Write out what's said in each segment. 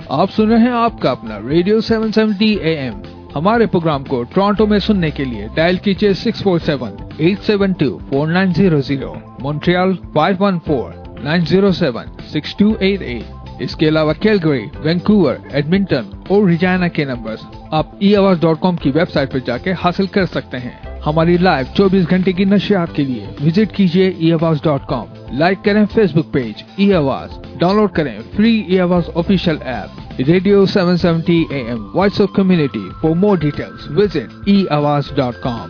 आप सुन रहे हैं आपका अपना रेडियो 770 AM। हमारे प्रोग्राम को टोरंटो में सुनने के लिए डायल कीजिए 647-872-4900, मॉन्ट्रियल 514-907-6288। इसके अलावा कैलगरी, वैंकूवर, एडमिंटन और रिजाना के नंबर्स आप eAवाज.com की वेबसाइट पर जाके हासिल कर सकते हैं। हमारी लाइव 24 घंटे की नशियात के लिए विजिट कीजिए eAवाज.com। लाइक करें फेसबुक पेज eAवाज, डाउनलोड करें फ्री eAवाज official app radio 770 AM voice of community. For more details visit eAwaज.com।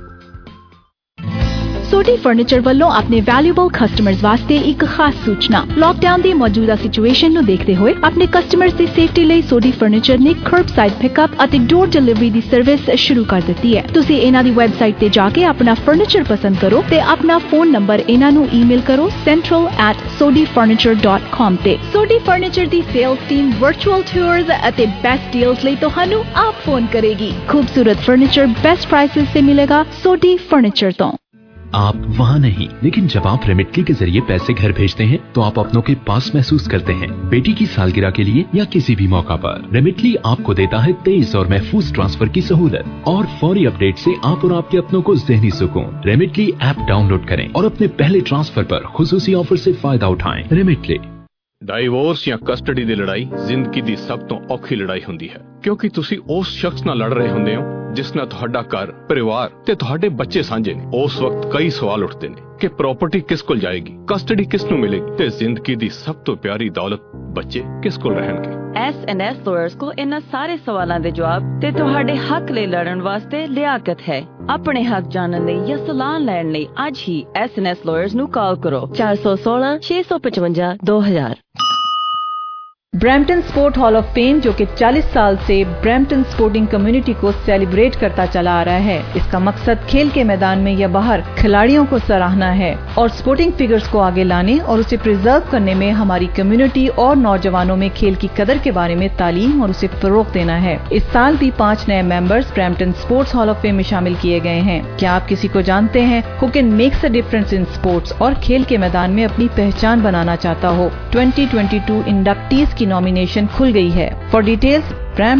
सोडी फर्नीचर ਵੱਲੋਂ ਆਪਣੇ ਵੈਲਿਊਬਲ ਕਸਟਮਰਸ ਵਾਸਤੇ ਇੱਕ ਖਾਸ ਸੂਚਨਾ। ਲੌਕਡਾਊਨ ਦੀ ਮੌਜੂਦਾ ਸਿਚੁਏਸ਼ਨ ਨੂੰ ਦੇਖਦੇ ਹੋਏ ਆਪਣੇ ਕਸਟਮਰਸ ਦੀ ਸੇਫਟੀ ਲਈ ਸੋਡੀ ਫਰਨੀਚਰ ਨੇ ਕਰਬਸਾਈਡ ਪਿਕਅਪ ਅਤੇ ਡੋਰ ਡਿਲੀਵਰੀ ਦੀ ਸਰਵਿਸ ਸ਼ੁਰੂ ਕਰ ਦਿੱਤੀ ਹੈ। ਤੁਸੀਂ ਇਹਨਾਂ ਦੀ ਵੈਬਸਾਈਟ ਤੇ ਜਾ ਕੇ ਆਪਣਾ ਫਰਨੀਚਰ ਪਸੰਦ ਕਰੋ ਤੇ ਆਪਣਾ ਫੋਨ ਨੰਬਰ ਇਹਨਾਂ ਨੂੰ ਈਮੇਲ ਕਰੋ central@sodifurniture.com ਤੇ। ਸੋਡੀ ਫਰਨੀਚਰ ਦੀ ਸੇਲਸ ਟੀਮ ਵਰਚੁਅਲ ਟੂਰਸ ਅਤੇ ਬੈਸਟ ਡੀਲਸ ਲਈ ਤੁਹਾਨੂੰ ਆਪ ਫੋਨ ਕਰੇਗੀ। ਖੂਬਸੂਰਤ ਫਰਨੀਚਰ बेस्ट प्राइसेस से मिलेगा सोडी फर्नीचर तो। आप वहाँ नहीं, लेकिन जब आप रेमिटली के जरिए पैसे घर भेजते हैं तो आप अपनों के पास महसूस करते हैं। बेटी की सालगिरह के लिए या किसी भी मौका पर रेमिटली आपको देता है तेज और महफूज ट्रांसफर की सहूलत और फौरी अपडेट से आप और आपके अपनों को ज़हनी सुकून। रेमिटली ऐप डाउनलोड करें और अपने पहले ट्रांसफर पर खुसूसी ऑफर से फायदा उठाएं। रेमिटली। डाइवोर्स या कस्टडी ਦੀ ਲੜਾਈ ਜ਼ਿੰਦਗੀ ਦੀ ਸਭ ਤੋਂ ਔਖੀ ਲੜਾਈ ਹੁੰਦੀ ਹੈ, ਕਿਉਂਕਿ ਤੁਸੀਂ ਉਸ ਸ਼ਖਸ ਨਾਲ ਲੜ ਰਹੇ ਹੁੰਦੇ ਹੋ ਜਿਸ ਨਾਲ ਤੁਹਾਡਾ ਘਰ, ਪਰਿਵਾਰ ਤੇ ਤੁਹਾਡੇ ਬੱਚੇ ਸਾਂਝੇ ਨੇ। ਉਸ ਵਕਤ ਕਈ ਸਵਾਲ ਉੱਠਦੇ ਨੇ ਕਿ ਪ੍ਰਾਪਰਟੀ ਕਿਸ ਕੋਲ ਜਾਏਗੀ, ਕਸਟਡੀ ਕਿਸ ਨੂੰ ਮਿਲੇਗੀ ਤੇ ਜ਼ਿੰਦਗੀ ਦੀ ਸਭ ਤੋਂ ਪਿਆਰੀ ਦੌਲਤ ਬੱਚੇ ਕਿਸ ਕੋਲ ਰਹਿਣਗੇ। S&S ਲਾਇਰਸ ਕੋਲ ਇਹਨਾਂ ਸਾਰੇ ਸਵਾਲਾਂ ਦੇ ਜਵਾਬ ਤੇ ਤੁਹਾਡੇ ਹੱਕ ਲਈ ਲੜਨ ਵਾਸਤੇ ਲਿਆਕਤ ਹੈ। ਆਪਣੇ ਹੱਕ ਜਾਣਨ ਲਈ ਜਾਂ ਸਲਾਹ ਲੈਣ ਲਈ ਅੱਜ ਹੀ S&S ਲਾਇਰਸ ਨੂੰ ਕਾਲ ਕਰੋ 416 655 2000। Brampton sport hall of fame जो कि 40 साल से ब्रैम्पटन स्पोर्टिंग कम्युनिटी को सेलिब्रेट करता चला आ रहा है। इसका मकसद खेल के मैदान में या बाहर खिलाड़ियों को सराहना है और स्पोर्टिंग फिगर्स को आगे लाने और उसे प्रिजर्व करने में हमारी कम्युनिटी और नौजवानों में खेल की कदर के बारे में तालीम और उसे फरोग देना है। इस साल भी 5 नए members Brampton sports hall of fame में शामिल किए गए हैं। क्या आप किसी को जानते हैं who can makes a difference in sports और खेल के मैदान में अपनी पहचान बनाना चाहता हो? 2022 इंडक्टीज की नॉमिनेशन खुल गई है। For details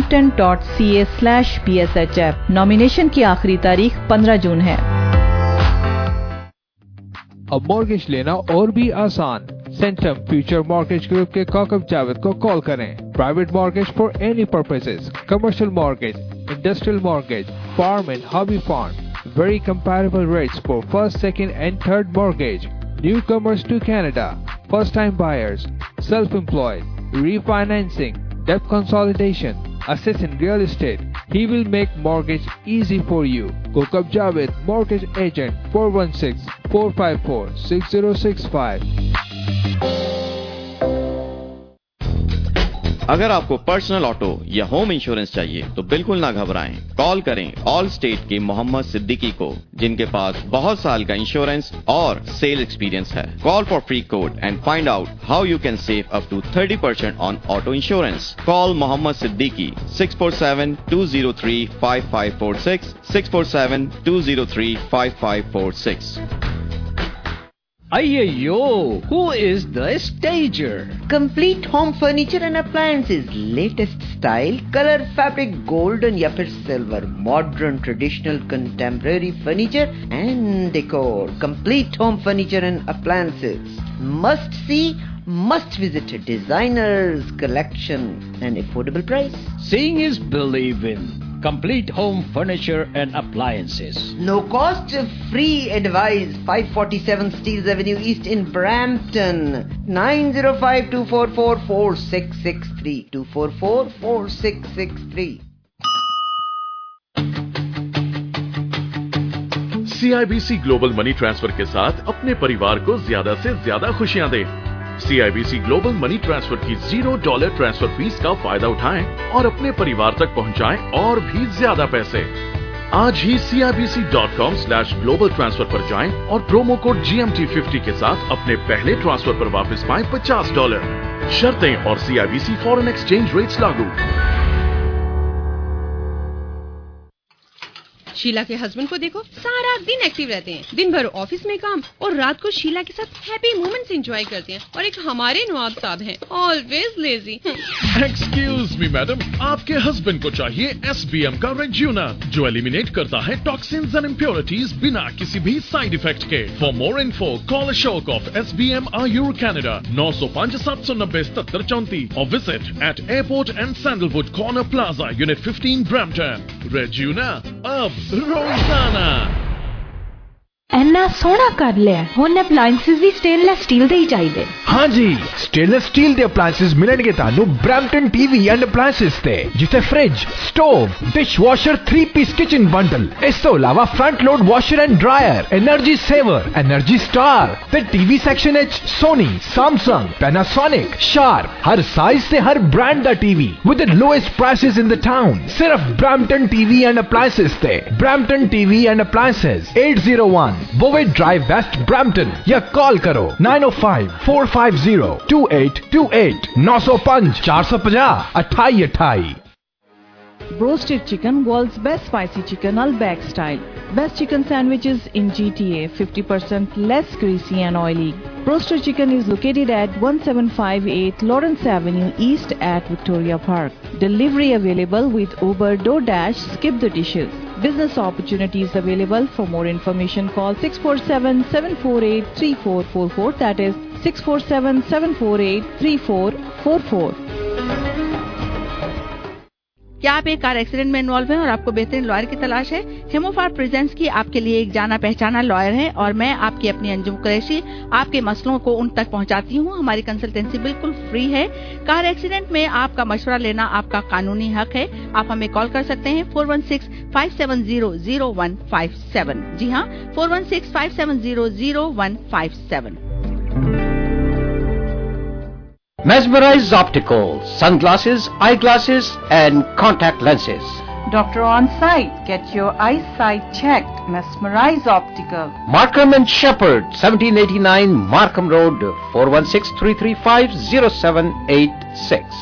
brampton.ca/bshf। नॉमिनेशन की आखिरी तारीख 15 जून है। अब मॉर्गेज लेना और भी आसान। सेंटम फ्यूचर मॉर्गेज ग्रुप के काकब जावेद को कॉल करें। Private mortgage for any purposes, commercial mortgage, industrial mortgage, farm and hobby farm, very comparable rates for first, second and third mortgage, newcomers to Canada, first time buyers, self-employed, refinancing, debt consolidation, assets in real estate. He will make mortgage easy for you. Kokab Javed, mortgage agent, 416-454-6065. अगर आपको personal auto या home insurance चाहिए तो बिल्कुल ना घबराएं। Call करें all state के मोहम्मद सिद्दीकी को, जिनके पास बहुत साल का इंश्योरेंस और सेल एक्सपीरियंस है। Call for free quote and find out how you can save up to 30% on auto insurance. Call Mohammad Siddiqui 647-203-5546, 647-203-5546। Ayyo, who is the stager? Complete home furniture and appliances, latest style, color, fabric, golden या फिर silver, modern, traditional, contemporary furniture and decor. Complete home furniture and appliances. Must see, must visit designers collection and affordable price. Seeing is believing. Complete home furniture and appliances. No cost, free advice. 547 Steeles Avenue East in Brampton. 905-244-4663. 244-4663. CIBC global money transfer के साथ अपने परिवार को ज्यादा से ज्यादा खुशियां दें। CIBC ग्लोबल मनी ट्रांसफर की $0 ट्रांसफर फीस का फायदा उठाएं और अपने परिवार तक पहुंचाएं और भी ज्यादा पैसे। आज ही CIBC.com/global transfer पर जाएं और प्रोमो कोड GMT50 के साथ अपने पहले ट्रांसफर पर वापस पाएं $50। शर्तें और CIBC फॉरेन एक्सचेंज रेट्स लागू। शीला के हस्बैंड को देखो, सारा दिन एक्टिव रहते हैं, दिन भर ऑफिस में काम और रात को शीला के साथ हैप्पी मोमेंट्स एंजॉय करते हैं। और एक हमारे नवाब साहब हैं, always lazy. Excuse me madam, आपके हस्बैंड को चाहिए SBM का रेज्यूना, जो एलिमिनेट करता है टॉक्सिन्स एंड इम्प्योरिटीज बिना किसी भी साइड इफेक्ट के। For more info call Ashok of SBM Ayur Canada 905 790 7734 और visit at airport and sandalwood corner plaza unit 15 Brampton. रेज्यूना अब रोजाना। ਇੰਨਾ ਸੋਹਣਾ ਕਰ ਲਿਆ, ਹੁਣ ਅਪਲਾਈਐਂਸਸ ਵੀ ਸਟੇਨਲੈਸ ਸਟੀਲ ਦੇ ਹੀ ਚਾਹੀਦੇ। ਹਾਂਜੀ, ਸਟੇਨਲੈਸ ਸਟੀਲ ਦੇ ਅਪਲਾਈਐਂਸਸ ਮਿਲਣਗੇ ਤੁਹਾਨੂੰ ਬ੍ਰੈਂਪਟਨ TV ਐਂਡ ਅਪਲਾਈਐਂਸਸ ਤੇ, ਜਿੱਥੇ fridge, stove, dishwasher 3-piece kitchen bundle, ਇਸ ਤੋਂ ਇਲਾਵਾ front load washer and dryer, energy saver, energy star ਤੇ TV ਸੈਕਸ਼ਨ ਵਿੱਚ ਸੋਨੀ, ਸੈਮਸੰਗ, ਪੈਨਾਸੋਨਿਕ, ਸ਼ਾਰਪ, ਹਰ ਸਾਈਜ਼ ਤੇ ਹਰ ਬ੍ਰਾਂਡ ਦਾ TV with the lowest prices in the town। ਸਿਰਫ ਬ੍ਰੈਂਪਟਨ TV ਐਂਡ ਅਪਲਾਈਐਂਸਸ ਤੇ। Brampton TV and appliances 801 Bovett Drive West Brampton या call करो 905-450-2828 905 450 2828। Roasted chicken, world's best spicy chicken, Outback style. Best chicken sandwiches in GTA, 50% less greasy and oily. Roasted chicken is located at 1758 Lawrence Avenue East at Victoria Park. Delivery available with Uber, DoorDash, Skip the Dishes. Business opportunities available. For more information call 647-748-3444. That is 647-748-3444. क्या आप एक car accident में involve हैं और आपको बेहतरीन lawyer की तलाश है? हेमोफार प्रेजेंट्स की आपके लिए एक जाना पहचाना लॉयर है और मैं आपकी अपनी अंजुम कुरैशी आपके मसलों को उन तक पहुंचाती हूं। हमारी कंसल्टेंसी बिल्कुल फ्री है। कार एक्सीडेंट में आपका मशवरा लेना आपका कानूनी हक है। आप हमें कॉल कर सकते हैं 416-570-0157। जी हाँ, 416-570-0157। Mesmerize Opticals, sunglasses, eyeglasses and contact lenses. Doctor on site. Get your eyesight checked. Mesmerize Optical. Markham and Shepherd, 1789 Markham Road, 416-335-0786.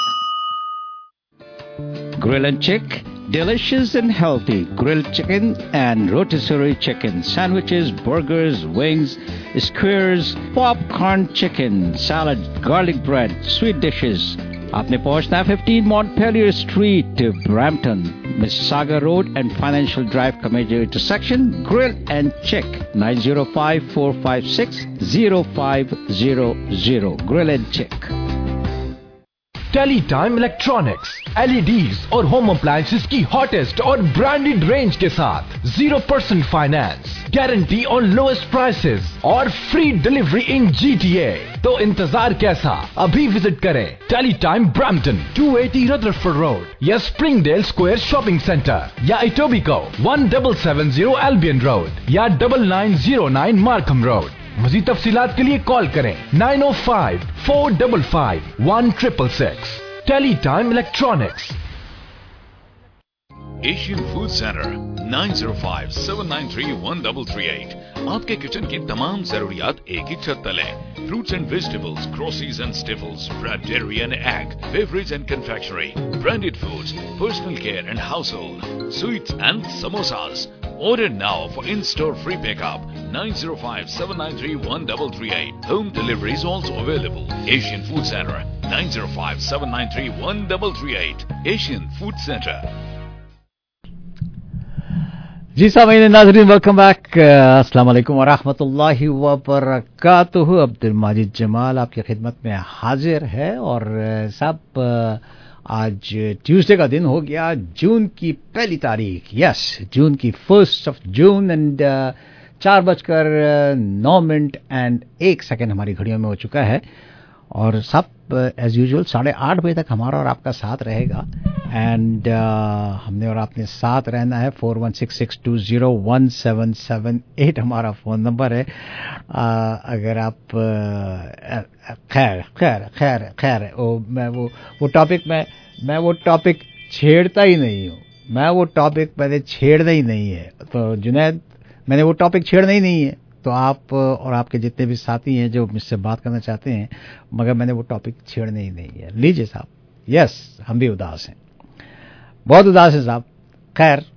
Grill and Chick, delicious and healthy grilled chicken and rotisserie chicken, sandwiches, burgers, wings, skewers, popcorn chicken, salad, garlic bread, sweet dishes. आपने पहुंचना है 15 Montpelier Street, Brampton, Mississauga Road and Financial Drive का major intersection. Grill and Chick, 905-456-0500. Grill and Chick. Teletime electronics, LEDs और home appliances की hottest और branded range के साथ 0% finance, guarantee on lowest prices और फ्री डिलीवरी इन GTA। तो इंतजार कैसा, अभी विजिट करें टेलीटाइम ब्रैम्पटन 280 रदरफोर्ड रोड या स्प्रिंगडेल स्क्वायर शॉपिंग सेंटर या इटोबिको 1770 एल्बियन रोड या 9909 मार्कम रोड। मज़ीद तफसीलात के लिए कॉल करें 905-455-1666। Teletime electronics. Asian food centre 905-793-1338। आपके किचन की तमाम जरूरियात एक ही छत तले। Fruits and vegetables, groceries and staples, bread, dairy and egg, beverage and confectionery, branded foods, personal care and household, sweets and samosas. Order now for in-store free pickup. 905-793-1338. Home delivery is also available. Asian Food Center 905-793-1338. Asian Food Center. जी सामीन नाज़रीन, welcome back. अस्सलाम वालेकुम व रहमतुल्लाहि व बरकातुहू। अब्दुल माजिद जमाल आपकी खिदमत में हाजिर है। और साहब, आज ट्यूसडे का दिन हो गया, जून की 1 तारीख। यस, जून की 1 जून एंड 4:09 एंड 1 सेकेंड हमारी घड़ियों में हो चुका है। और सब एज यूजुअल 8:30 बजे तक हमारा और आपका साथ रहेगा। एंड हमने और आपने साथ रहना है। 416-620-1778 हमारा फ़ोन नंबर है। अगर आप खैर वो टॉपिक छेड़ता ही नहीं हूँ। मैंने छेड़ना ही नहीं है। तो जुनैद, मैंने वो टॉपिक छेड़ना ही नहीं है। तो आप और आपके जितने भी साथी हैं जो मुझसे बात करना चाहते हैं, मगर मैंने वो टॉपिक छेड़ने ही नहीं है। लीजिए साहब। यस, हम भी उदास हैं, बहुत उदास हैं साहब। खैर,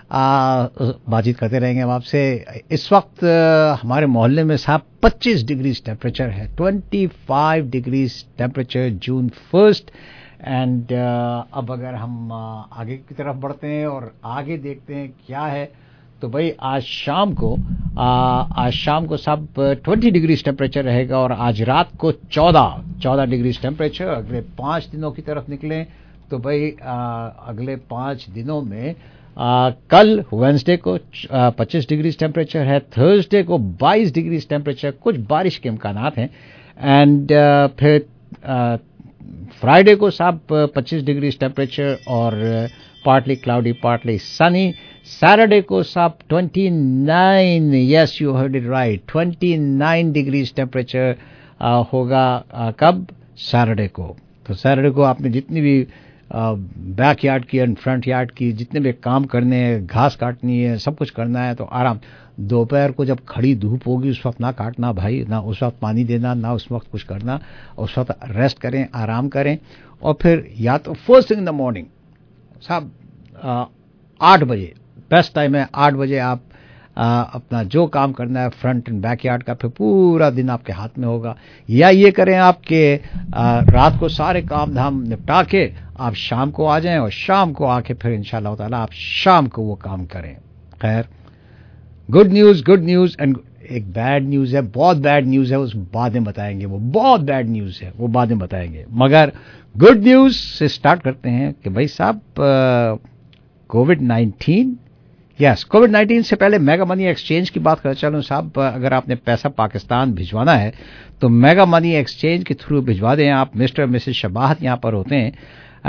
बातचीत करते रहेंगे हम आपसे। इस वक्त हमारे मोहल्ले में साहब 25 डिग्री टेम्परेचर है, 25 डिग्री टेम्परेचर, जून 1 एंड अब अगर हम आगे की तरफ बढ़ते हैं और आगे देखते हैं क्या है, तो भाई आज शाम को सब 20 डिग्री टेम्परेचर रहेगा और आज रात को 14 डिग्री टेम्परेचर। अगले 5 दिनों की तरफ निकलें तो भाई अगले 5 दिनों में कल वेंसडे को 25 डिग्री टेम्परेचर है, थर्सडे को 22 डिग्री टेम्परेचर, कुछ बारिश के इम्कानात हैं, एंड फिर फ्राइडे को साहब 25 डिग्री टेम्परेचर और partly cloudy partly sunny. Saturday को साहब 29, yes you heard it right, 29 degree temperature होगा कब, सैटरडे को। तो सैटरडे को आपने जितनी भी बैक यार्ड की एंड फ्रंट यार्ड की जितने भी काम करने हैं, घास काटनी है, सब कुछ करना है, तो आराम। दोपहर को जब खड़ी धूप होगी उस वक्त ना काटना भाई, ना उस वक्त पानी देना, ना उस वक्त कुछ करना, उस वक्त रेस्ट करें, आराम करें। और फिर या तो first thing in the morning साहब 8 बजे बेस्ट टाइम है, 8 बजे आप अपना जो काम करना है फ्रंट एंड बैक यार्ड का, फिर पूरा दिन आपके हाथ में होगा। या ये करें आपके रात को सारे काम धाम निपटा के आप शाम को आ जाएं और शाम को आके फिर इंशाल्लाह ताला आप शाम को वो काम करें। खैर, गुड न्यूज़ एंड एक बैड न्यूज़ है, बहुत बैड न्यूज़ है, उस बाद में बताएंगे। वो बहुत बैड न्यूज़ है, वो बाद में बताएंगे, मगर गुड न्यूज़ से स्टार्ट करते हैं कि भाई साहब कोविड-19 कोविड-19 से पहले मेगा मनी एक्सचेंज की बात कर चलूं साहब। अगर आपने पैसा पाकिस्तान भिजवाना है तो मेगा मनी एक्सचेंज के थ्रू भिजवा दें आप। मिस्टर मिसेस शबाहत यहाँ पर होते हैं।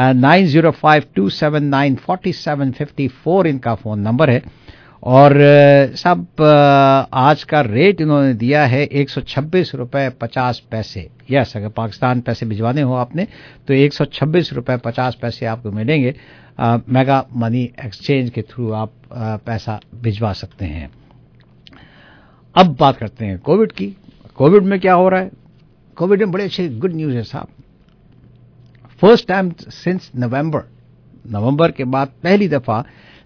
9052794754 इनका फ़ोन नंबर है। और साहब आज का रेट इन्होंने दिया है 126 रुपये 50 पैसे। यस, अगर पाकिस्तान पैसे भिजवाने हो आपने तो 126 रुपये 50 पैसे आपको मिलेंगे। मेगा मनी एक्सचेंज के थ्रू आप पैसा भिजवा सकते हैं। अब बात करते हैं कोविड की। कोविड में क्या हो रहा है? कोविड में बड़े अच्छे गुड न्यूज़ है साहब। फर्स्ट टाइम सिंस नवंबर के बाद पहली दफ़ा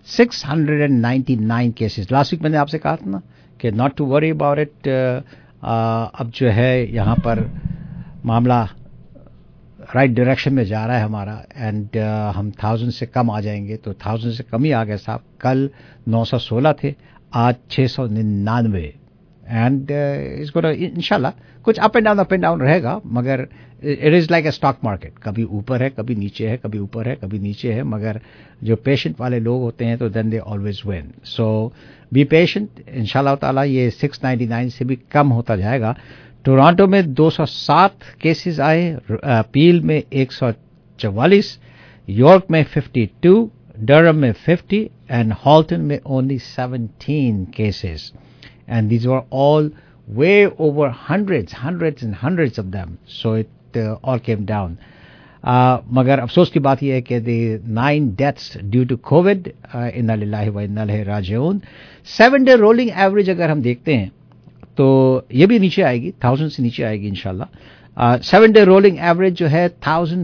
699 केसेस। लास्ट वीक मैंने आपसे कहा था ना कि not to worry about it. अब जो है यहाँ पर मामला राइट डायरेक्शन में जा रहा है हमारा, एंड हम 1000 से कम आ जाएंगे। तो 1000 से कम ही आ गए साहब। कल 916 थे, आज 699, एंड इसको इंशाल्लाह कुछ अप एंड डाउन रहेगा, मगर it is like a stock market, कभी ऊपर है कभी नीचे है, कभी ऊपर है कभी नीचे है, मगर जो पेशेंट वाले लोग होते हैं तो then they always win. So be patient, इंशाल्लाह ताला ये 699 से भी कम होता जाएगा। टोरंटो में 207 केसेस आए, पील में 144, यॉर्क में 52, डरहम में 50 एंड हॉल्टन में only 17 cases, and these were all way over hundreds and hundreds of them, so it all came down. मगर अफसोस की बात यह है कि the 9 deaths due to COVID, इन्ना लिल्लाहि व इन्ना इलैहि राजिऊन। 7-day rolling average अगर हम देखते हैं तो ये भी नीचे आएगी, 1000 से नीचे आएगी इंशाल्लाह। 7-day rolling average जो है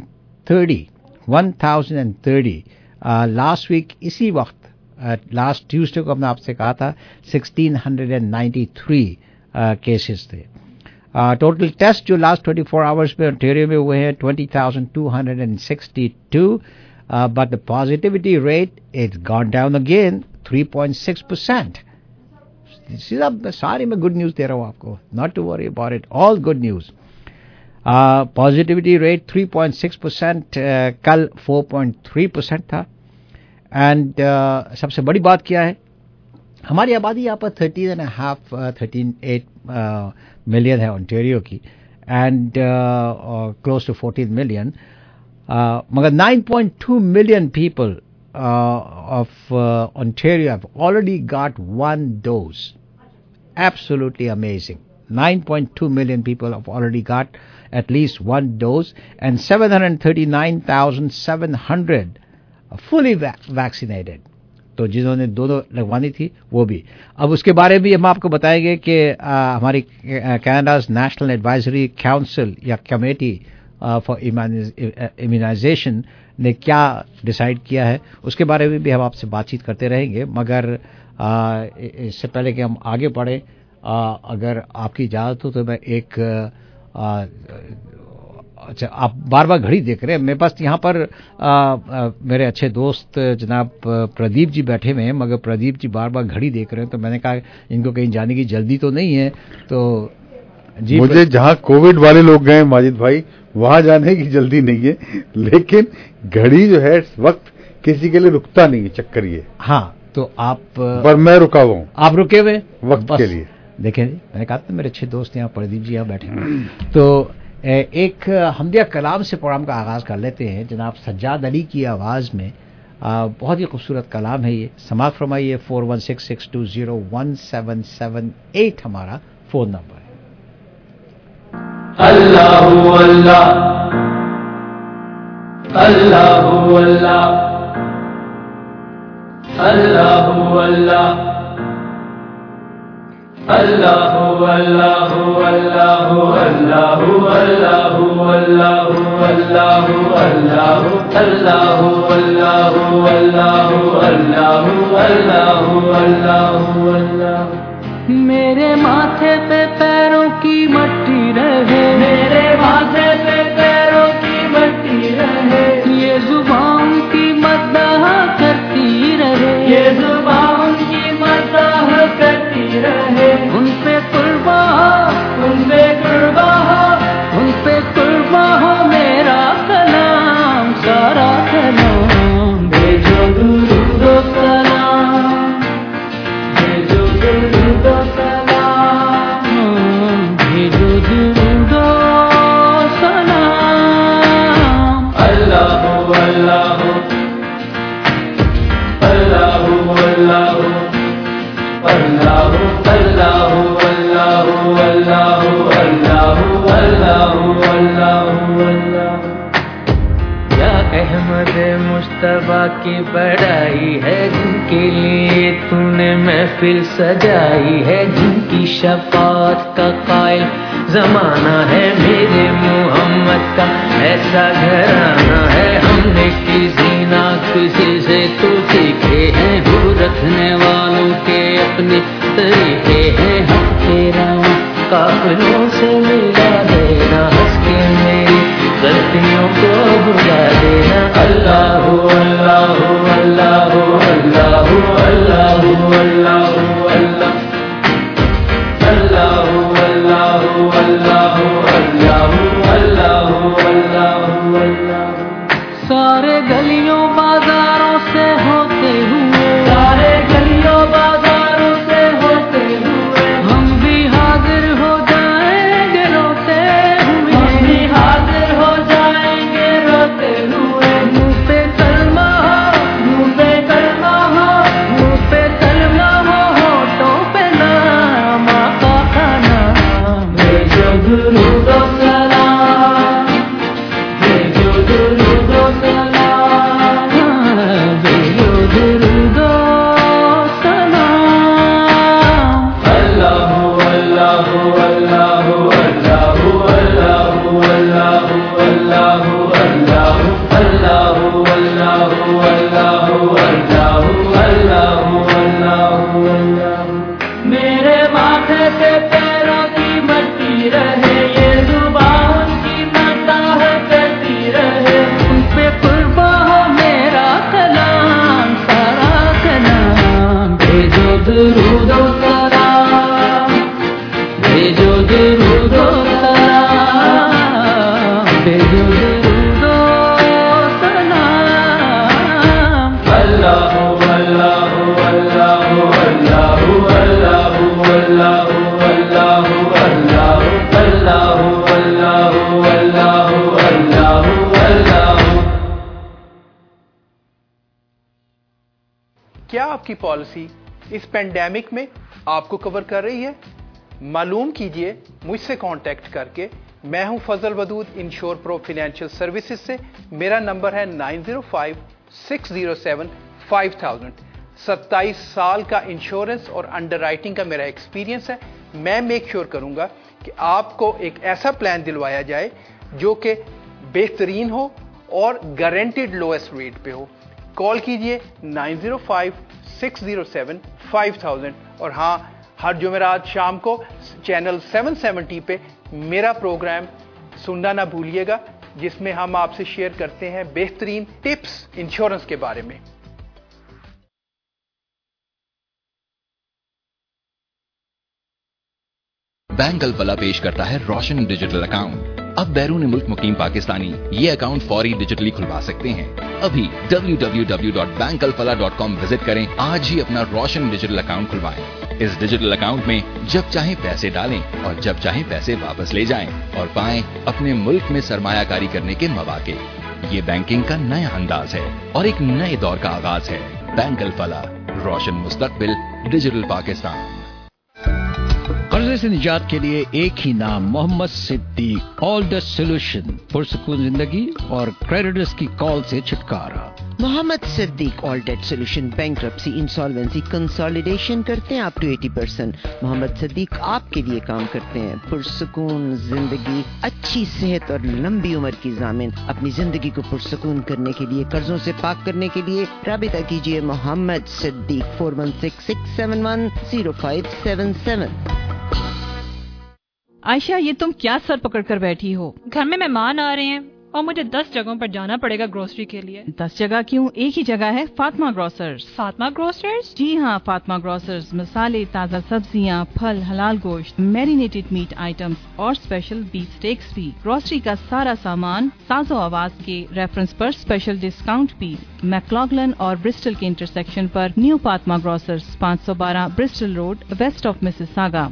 1030। लास्ट वीक इसी वक्त लास्ट ट्यूसडे को हमने आपसे कहा था 1693 केसेस थे। टोटल टेस्ट जो लास्ट 24 आवर्स में ओंटारियो में हुए हैं 20,262, but the positivity rate is gone down again 3.6%। सीधा सारे में गुड न्यूज़ दे रहा हूँ आपको, not to worry about it, all good news. Positivity rate 3.6%, कल 4.3% था। एंड सबसे बड़ी बात क्या है, हमारी आबादी यहाँ पर 13.8 मिलियन है ओंटारियो की, एंड क्लोज टू 14 मिलियन, मगर 9.2 million people of Ontario have already got 1 dose. Absolutely amazing. 9.2 million people have already got at least 1 dose, and 739,700 fully vaccinated. तो जिन्होंने दोनों लगवानी थी वो भी। अब उसके बारे में हम आपको बताएंगे कि हमारी कनाडा's नेशनल एडवाइजरी काउंसिल या कमेटी फॉर इम्यूनाइजेशन ने क्या डिसाइड किया है, उसके बारे में भी हम आपसे बातचीत करते रहेंगे। मगर इससे पहले कि हम आगे बढ़े, अगर आपकी इजाज़त हो तो मैं एक अच्छा, आप बार बार घड़ी देख रहे हैं, मेरे पास यहाँ पर मेरे अच्छे दोस्त जनाब प्रदीप जी बैठे हुए हैं, मगर प्रदीप जी बार बार घड़ी देख रहे हैं, तो मैंने कहा इनको कहीं जाने की जल्दी तो नहीं है। तो जी, मुझे जहाँ कोविड वाले लोग गए माजिद भाई, वहां जाने की जल्दी नहीं है, लेकिन घड़ी जो है वक्त किसी के लिए रुकता नहीं है, चक्कर ये। हाँ, तो आप पर मैं रुका हुआ हूँ, आप रुके हुए वक्त के लिए। देखें, मैंने कहा था मेरे अच्छे दोस्त यहाँ प्रदीप जी यहाँ बैठे हैं। तो एक हमदिया कलाम से प्रोग्राम का आगाज कर लेते हैं। जनाब सज्जाद अली की आवाज़ में बहुत ही खूबसूरत कलाम है ये, समाअत फरमाइए। 4166201778 हमारा फ़ोन नंबर है। अल्लाहु अल्लाह अल्लाहु अल्लाह अल्लाहु अल्लाह अल्लाहु अल्लाहु अल्लाहु अल्लाहु अल्लाहु अल्लाहु अल्लाहु अल्लाहु अल्लाहु अल्लाहु अल्लाहु अल्लाहु अल्लाहु अल्लाहु अल्लाहु। मेरे माथे पे पैरों की मट्टी रहे, मेरे माथे पे पैरों की मट्टी रहे, ये जुबान की मद्दाह करती रहे, ये जुबान की मद्दाह करती रहे। उन पे कुर्बा उन पे कुर्बा उन पे कुर्बा हो मेरा कलाम, सारा कलाम। भेजो दुरूद ओ सलाम, भेजो दुरूद ओ सलाम, भेजो दुरूद ओ सलाम। अल्लाहु अल्लाहु अल्लाहु अल्लाहु अल्लाहु अल्लाहु अल्लाहु अल्लाहु अल्लाहु अल्लाहु अल्लाहु अल्लाहु। या अहमद मुश्तबा की बड़ाई है, जिनके लिए तूने महफिल सजाई है, जिनकी शफाअत का कायल जमाना है, मेरे मोहम्मद का ऐसा घराना है। हमने किसी ना किसी से तो सीखे हैं, वो रखने वालों के अपने तरीके हैं। हम तेरा काफिलों से मिला देना, हंस के मेरी गलतियों को भुला देना। अल्लाहु अल्लाहु अल्लाहु अल्लाहु अल्लाहु अल्लाहु अल्लाह अल्लाहु अल्लाहु अल्लाहु अल्लाहु अल्लाहु अल्लाहु अल्लाहु। सारे गलियों बाजारों से होते हुए, सारे गलियों बाजारों से होते हुए, हम भी हाजिर हो जाएंगे रोते हुए, हम भी हाजिर हो जाएंगे रोते हुए। मुँह पे कलमा हो, मुँह पे कलमा हो, मुँह पे कलमा हो, होठों पे नाम आका का नाम। भेजो दुरूद ओ सलाम, भेजो दुरूद ओ सलाम, भेजो दुरूद ओ सलाम। अल्लाहु अल्लाहु अल्लाहु अल्लाहु अल्लाहु अल्लाहु अल्लाहु अल्लाहु अल्लाहु अल्लाहु अल्लाहु अल्लाहु अल्लाहु अल्लाहु अल्लाहु। मेरे माथे पे पैरों की मट्टी रहे, ये जुबान की मद्दाह करती रहे। उन पे कुर्बा हो मेरा कलाम, सारा कलाम। भेजो दुरूद ओ सलाम, भेजो दुरूद ओ सलाम, भेजो दुरूद ओ सलाम। अल्लाहु अल्लाहु अल्लाहु अल्लाहु अल्लाहु अल्लाहु अल्लाहु अल्लाहु अल्लाहु अल्लाहु अल्लाहु अल्लाहु अल्लाहु। क्या आपकी पॉलिसी इस पेंडेमिक में आपको कवर कर रही है? मालूम कीजिए मुझसे कांटेक्ट करके। मैं हूं Fazal Wadood insure pro financial services से। मेरा नंबर है 9056075000। 27 साल का इंश्योरेंस और अंडरराइटिंग का मेरा एक्सपीरियंस है। मैं मेक श्योर करूंगा कि आपको एक ऐसा प्लान दिलवाया जाए जो कि बेहतरीन हो और गारंटेड लोएस्ट रेट पे हो। कॉल कीजिए 9056075000 और हाँ, हर जुमेरात शाम को चैनल 770 पे मेरा प्रोग्राम सुनना ना भूलिएगा, जिसमें हम आपसे शेयर करते हैं बेहतरीन टिप्स इंश्योरेंस के बारे में। बैंक अल-फलाह पेश करता है रोशन डिजिटल अकाउंट। अब बैरून मुल्क मुकीम पाकिस्तानी ये अकाउंट फौरी डिजिटली खुलवा सकते हैं। अभी www.bankalfalah.com विजिट करें, आज ही अपना रोशन डिजिटल अकाउंट खुलवाएं। इस डिजिटल अकाउंट में जब चाहे पैसे डालें और जब चाहे पैसे वापस ले जाएं और पाएं अपने मुल्क में सरमायाकारी करने के मौके। ये बैंकिंग का नया अंदाज है और एक नए दौर का आगाज है। बैंक अल-फलाह, रोशन मुस्तकबिल, डिजिटल पाकिस्तान। कर्जे से निजात के लिए एक ही नाम, Mohammad Siddiq. All the solution, पुरसुकून जिंदगी और क्रेडिटर्स की कॉल से छुटकारा। Mohammad Siddiq all debt solution, bankruptcy, insolvency, consolidation करते हैं अप टू 80%। मोहम्मद सिद्दीक आपके लिए काम करते हैं। पुरसुकून जिंदगी, अच्छी सेहत और लंबी उम्र की ज़ामिन। अपनी जिंदगी को पुरसुकून करने के लिए, कर्जों से पाक करने के लिए राबिता कीजिए मोहम्मद सिद्दीक 4166710577। आयशा, ये तुम क्या सर पकड़ कर बैठी हो? घर में मेहमान आ रहे हैं और मुझे 10 जगहों पर जाना पड़ेगा ग्रोसरी के लिए। 10 जगह क्यों? एक ही जगह है, फातिमा ग्रोसर्स। फातिमा ग्रोसर्स? जी हाँ, फातिमा ग्रोसर्स मसाले, ताज़ा सब्जियाँ, फल, हलाल गोश्त, मैरिनेटेड मीट आइटम्स और स्पेशल बीफ स्टेक्स भी। ग्रोसरी का सारा सामान साजो आवाज के रेफरेंस पर स्पेशल डिस्काउंट भी। मैक्लॉगलन और ब्रिस्टल के इंटरसेक्शन पर new Fatima grocers, 512 Bristol road, west of Mississauga,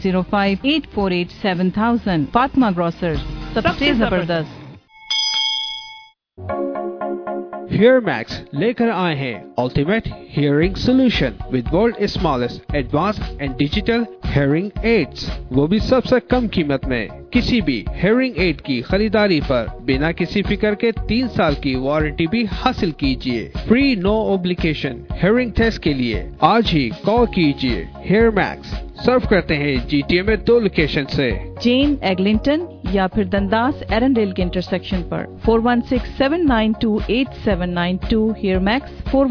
9058487000। Fatima grocers, सबसे जबरदस्त। Hear Max लेकर आए हैं ultimate hearing solution with world smallest advanced and digital hearing aids, वो भी सबसे कम कीमत में। किसी भी हियरिंग एड की खरीदारी पर बिना किसी फिक्र के 3 साल की वारंटी भी हासिल कीजिए। Free no obligation hearing test के लिए आज ही कॉल कीजिए। हेयर मैक्स सर्व करते हैं GTA में 2 लोकेशन से, जेन एग्लिंटन या फिर दंदास एरंडेल के इंटरसेक्शन पर। 4167928792 hair max,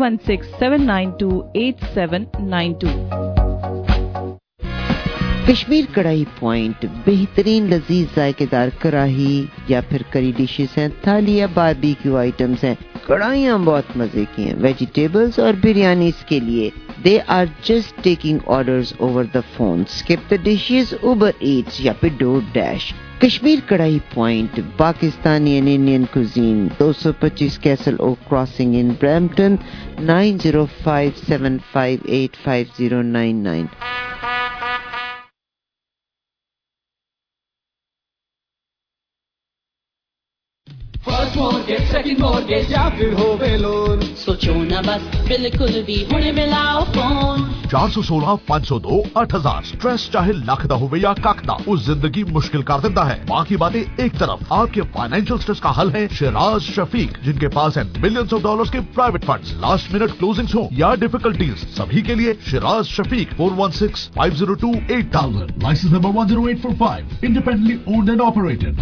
4167928792। Kashmir Kadhai point, बेहतरीन लजीज जायकेदार कढ़ाई या फिर करी डिशेस हैं, थाली या बारबेक्यू आइटम्स हैं। कढ़ाइयाँ बहुत मजे की हैं, वेजिटेबल्स और बिरयानीज के लिए। They are just taking orders over the phone. Skip the dishes, Uber Eats या फिर DoorDash। Kashmir Kadhai point, Pakistani and Indian cuisine, 225 Castle Oak crossing in Brampton, 9057585099। First mortgage, second mortgage या फिर होवे लोन, सोचो ना बस, बिल्कुल भी हुणे मिलाओ फोन। 416-502-8000। स्ट्रेस चाहे लख दा होवे या कख दा, उस जिंदगी मुश्किल कर देता है। बाकी बातें एक तरफ, आपके फाइनेंशियल स्ट्रेस का हल है शिराज शफीक, जिनके पास है मिलियंस ऑफ डॉलर्स के private funds. Last minute closings हो या डिफिकल्टीज, सभी के लिए Shiraz Shafiq 416-502-8000। Licence number 10845, independently owned and operated.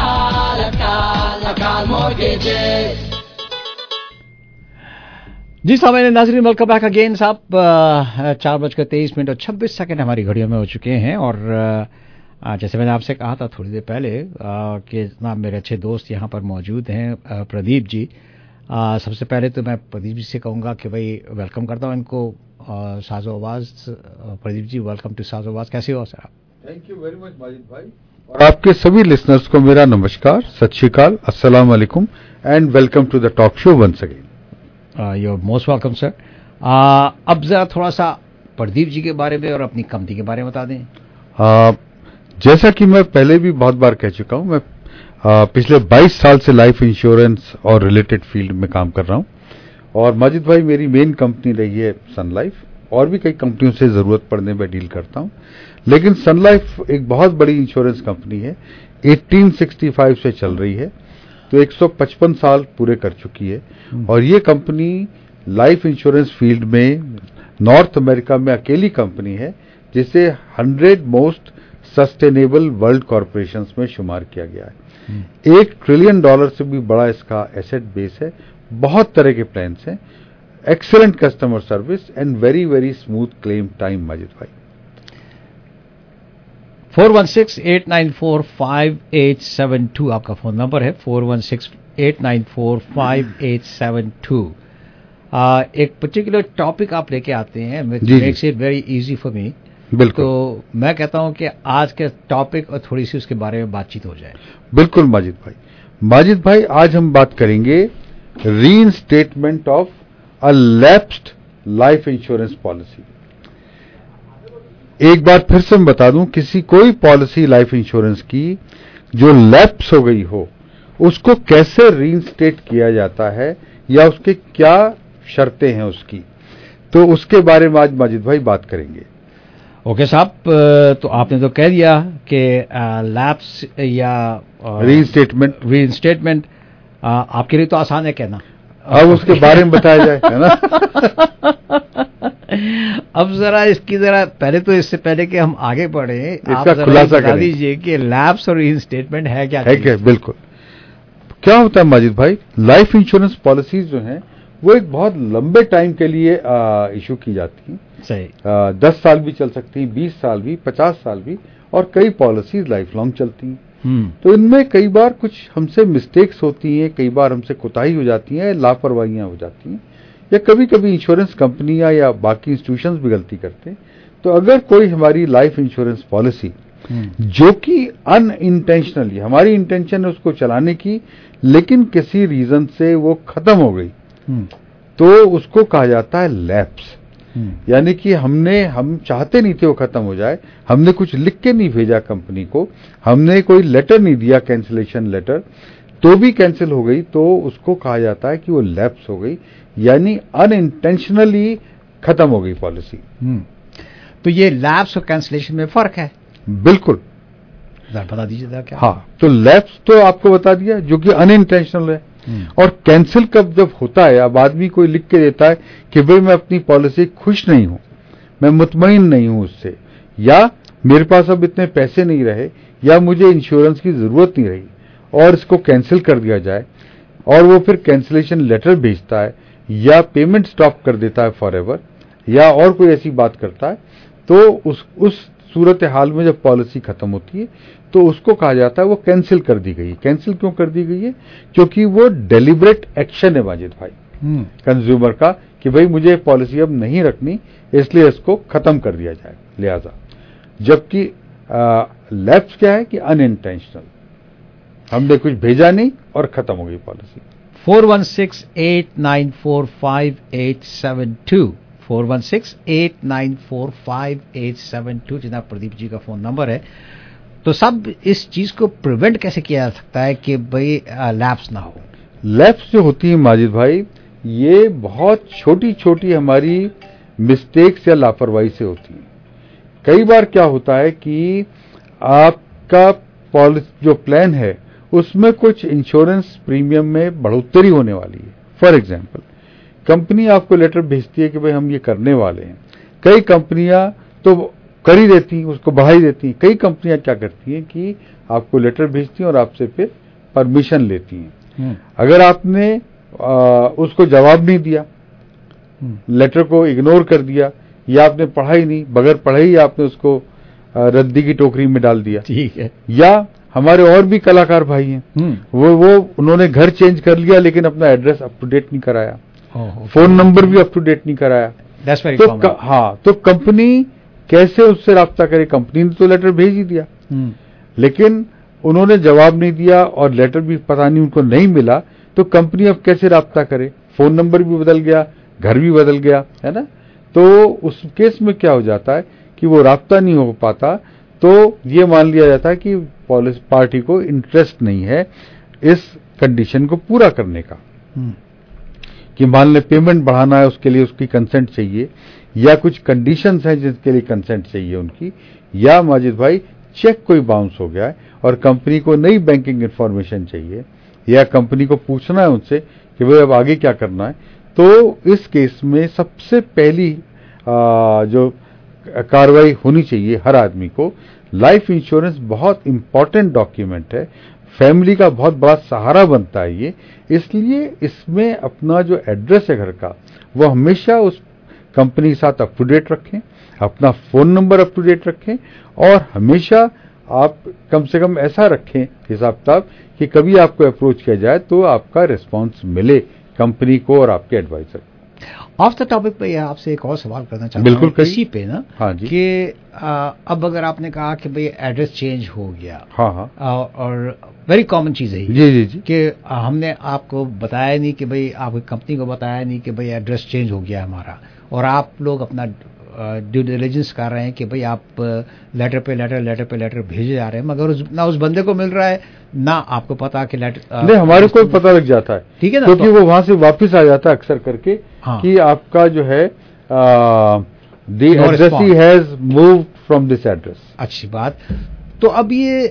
जी साहब, नाज़रीन वेलकम बैक अगेन। साहब 4:23 और 26 सेकंड हमारी घड़ियों में हो चुके हैं और जैसे मैंने आपसे कहा था थोड़ी देर पहले कि ना मेरे अच्छे दोस्त यहाँ पर मौजूद हैं, प्रदीप जी। सबसे पहले तो मैं प्रदीप जी से कहूँगा कि भाई वेलकम करता हूँ इनको साजो आवाज़। प्रदीप जी, वेलकम टू साजो आवाज़। कैसे हो सर आप? Thank you very much Majid भाई, और आपके सभी लिसनर्स को मेरा नमस्कार, सत श्री अकाल, अस्सलाम वालेकुम and welcome to the talk show once again. You are most welcome sir. अब जरा थोड़ा सा प्रदीप जी के बारे में और अपनी कंपनी के बारे में बता दें। जैसा कि मैं पहले भी बहुत बार कह चुका हूं, मैं पिछले 22 साल से लाइफ इंश्योरेंस और रिलेटेड फील्ड में काम कर रहा हूं। और माजिद भाई, मेरी मेन कंपनी रही है सन लाइफ, और भी कई कंपनियों से जरूरत पड़ने पर डील करता हूं, लेकिन सन लाइफ एक बहुत बड़ी इंश्योरेंस कंपनी है, 1865 से चल रही है, तो 155 साल पूरे कर चुकी है। और ये कंपनी लाइफ इंश्योरेंस फील्ड में नॉर्थ अमेरिका में अकेली कंपनी है जिसे 100 मोस्ट सस्टेनेबल वर्ल्ड कॉरपोरेशंस में शुमार किया गया है। $1 ट्रिलियन से भी बड़ा इसका एसेट बेस है। बहुत तरह के प्लान्स हैं, excellent customer service and very very smooth claim time. Majid भाई 416-894-5872 आपका फोन नंबर है, 416-894-5872। एक पर्टिकुलर टॉपिक आप लेके आते हैं, makes it very easy for me. बिल्कुल। तो मैं कहता हूं कि आज के टॉपिक और थोड़ी सी उसके बारे में बातचीत हो जाए। बिल्कुल माजिद भाई। माजिद भाई आज हम बात करेंगे reinstatement of a lapsed life insurance policy. एक बार फिर से मैं बता दूं, कोई पॉलिसी लाइफ इंश्योरेंस की जो लैप्स हो गई हो उसको कैसे रीइंस्टेट किया जाता है या उसके क्या शर्तें हैं उसकी, तो उसके बारे में आज माजिद भाई बात करेंगे। ओके साहब, तो आपने तो कह दिया कि लैप्स या रीइंस्टेटमेंट आपके लिए तो आसान है कहना, अब उसके बारे में बताया जाए, है ना। अब जरा इसकी पहले तो इससे पहले कि हम आगे बढ़े, इसका खुलासा बता दीजिए कि लैप्स और रीइंस्टेटमेंट है क्या? बिल्कुल। क्या होता है माजिद भाई, लाइफ इंश्योरेंस पॉलिसीज जो हैं वो एक बहुत लंबे टाइम के लिए इशू की जाती हैं। सही। 10 साल भी चल सकती हैं, 20 साल भी, 50 साल भी, और कई पॉलिसीज लाइफ लॉन्ग चलती हैं। तो इनमें कई बार कुछ हमसे मिस्टेक्स होती हैं, कई बार हमसे कोताही हो जाती है, लापरवाहियां हो जाती हैं, या कभी कभी इंश्योरेंस कंपनियां या बाकी इंस्टीट्यूशंस भी गलती करते हैं। तो अगर कोई हमारी लाइफ इंश्योरेंस पॉलिसी जो कि अनइंटेंशनली, हमारी इंटेंशन है उसको चलाने की, लेकिन किसी रीजन से वो खत्म हो गई, तो उसको कहा जाता है लैप्स। यानी कि हम चाहते नहीं थे वो खत्म हो जाए, हमने कुछ लिख के नहीं भेजा कंपनी को, हमने कोई लेटर नहीं दिया, कैंसिलेशन लेटर, तो भी कैंसिल हो गई, तो उसको कहा जाता है कि वो लैप्स हो गई, यानी अनइंटेंशनली खत्म हो गई पॉलिसी। तो ये लैप्स और कैंसिलेशन में फर्क है? बिल्कुल। बता दीजिए क्या? हाँ, तो लैप्स तो आपको बता दिया जो कि अनइंटेंशनल है, और कैंसिल कब जब होता है, अब आदमी कोई लिख के देता है कि भाई मैं अपनी पॉलिसी खुश नहीं हूं, मैं मुतमईन नहीं हूं उससे, या मेरे पास अब इतने पैसे नहीं रहे, या मुझे इंश्योरेंस की जरूरत नहीं रही, और इसको कैंसिल कर दिया जाए, और वो फिर कैंसिलेशन लेटर भेजता है या पेमेंट स्टॉप कर देता है फॉरएवर, या और कोई ऐसी बात करता है, तो उस सूरत हाल में जब पॉलिसी खत्म होती है तो उसको कहा जाता है वो कैंसिल कर दी गई है। कैंसिल क्यों कर दी गई है? क्योंकि वो डेलिब्रेट एक्शन है माजिद भाई कंज्यूमर का, कि भाई मुझे पॉलिसी अब नहीं रखनी, इसलिए इसको खत्म कर दिया जाए, लिहाजा। जबकि लैप्स क्या है कि अनइंटेंशनल, हमने कुछ भेजा नहीं और खत्म हो गई पॉलिसी। 416-894-5872 416-894-5872 जनाब प्रदीप जी का फोन नंबर है। तो सब इस चीज को प्रिवेंट कैसे किया जा सकता है कि भाई लैप्स ना हो? लैप्स जो होती है माजिद भाई, ये बहुत छोटी छोटी हमारी मिस्टेक्स या लापरवाही से होती है। कई बार क्या होता है कि आपका पॉलिसी जो प्लान है उसमें कुछ इंश्योरेंस प्रीमियम में बढ़ोतरी होने वाली है। फॉर एग्जाम्पल, कंपनी आपको लेटर भेजती है कि भाई हम ये करने वाले हैं। कई कंपनियां तो कर ही देती हैं, उसको बढ़ा ही देती हैं। कई कंपनियां क्या करती हैं कि आपको लेटर भेजती हैं और आपसे फिर परमिशन लेती हैं। अगर आपने उसको जवाब नहीं दिया, लेटर को इग्नोर कर दिया, या आपने पढ़ा ही नहीं, बगैर पढ़े ही आपने उसको रद्दी की टोकरी में डाल दिया, ठीक है। या हमारे और भी कलाकार भाई हैं, वो उन्होंने घर चेंज कर लिया लेकिन अपना एड्रेस अप टू डेट नहीं कराया, फोन नंबर भी अप टू डेट नहीं कराया, तो हाँ, तो कंपनी कैसे उससे राब्ता करे? कंपनी ने तो लेटर भेज ही दिया, लेकिन उन्होंने जवाब नहीं दिया और लेटर भी पता नहीं उनको नहीं मिला, तो कंपनी अब कैसे राब्ता करे? फोन नंबर भी बदल गया, घर भी बदल गया, है ना। तो उस केस में क्या हो जाता है कि वो राब्ता नहीं हो पाता, तो ये मान लिया जाता है कि पॉलिसी पार्टी को इंटरेस्ट नहीं है इस कंडीशन को पूरा करने का, कि मान ले पेमेंट बढ़ाना है, उसके लिए उसकी कंसेंट चाहिए, या कुछ कंडीशंस हैं जिसके लिए कंसेंट चाहिए उनकी, या माजिद भाई चेक कोई बाउंस हो गया है और कंपनी को नई बैंकिंग इंफॉर्मेशन चाहिए, या कंपनी को पूछना है उनसे कि भाई अब आगे क्या करना है। तो इस केस में सबसे पहली जो कार्रवाई होनी चाहिए हर आदमी को। लाइफ इंश्योरेंस बहुत इंपॉर्टेंट डॉक्यूमेंट है, फैमिली का बहुत बड़ा सहारा बनता है ये, इसलिए इसमें अपना जो एड्रेस है घर का वो हमेशा उस कंपनी के साथ अप टू डेट रखें, अपना phone number up to date रखें, और हमेशा आप कम से कम ऐसा रखें हिसाब किताब कि कभी आपको अप्रोच किया जाए तो आपका रिस्पांस मिले कंपनी को और आपके एडवाइजर को। ऑफ द टॉपिक पे आपसे एक और सवाल करना चाहता हूँ बिल्कुल इसी पे ना। हाँ जी। कि अब अगर आपने कहा कि भाई एड्रेस चेंज हो गया, हाँ हाँ, और वेरी कॉमन चीज है जी जी जी, कि हमने आपको बताया नहीं कि भाई, आपकी कंपनी को बताया नहीं कि भाई एड्रेस चेंज हो गया हमारा, और आप लोग अपना ड्यू डिलिजेंस कर रहे हैं कि भाई आप लेटर पे लेटर भेजे जा रहे हैं, मगर ना उस बंदे को मिल रहा है, ना आपको पता कि लेटर नहीं, हमारे को पता लग जाता है, ठीक है ना, क्योंकि वो वहां से वापस आ जाता है अक्सर करके। हाँ। कि आपका जो है the address has moved from this address. अच्छी बात। तो अब ये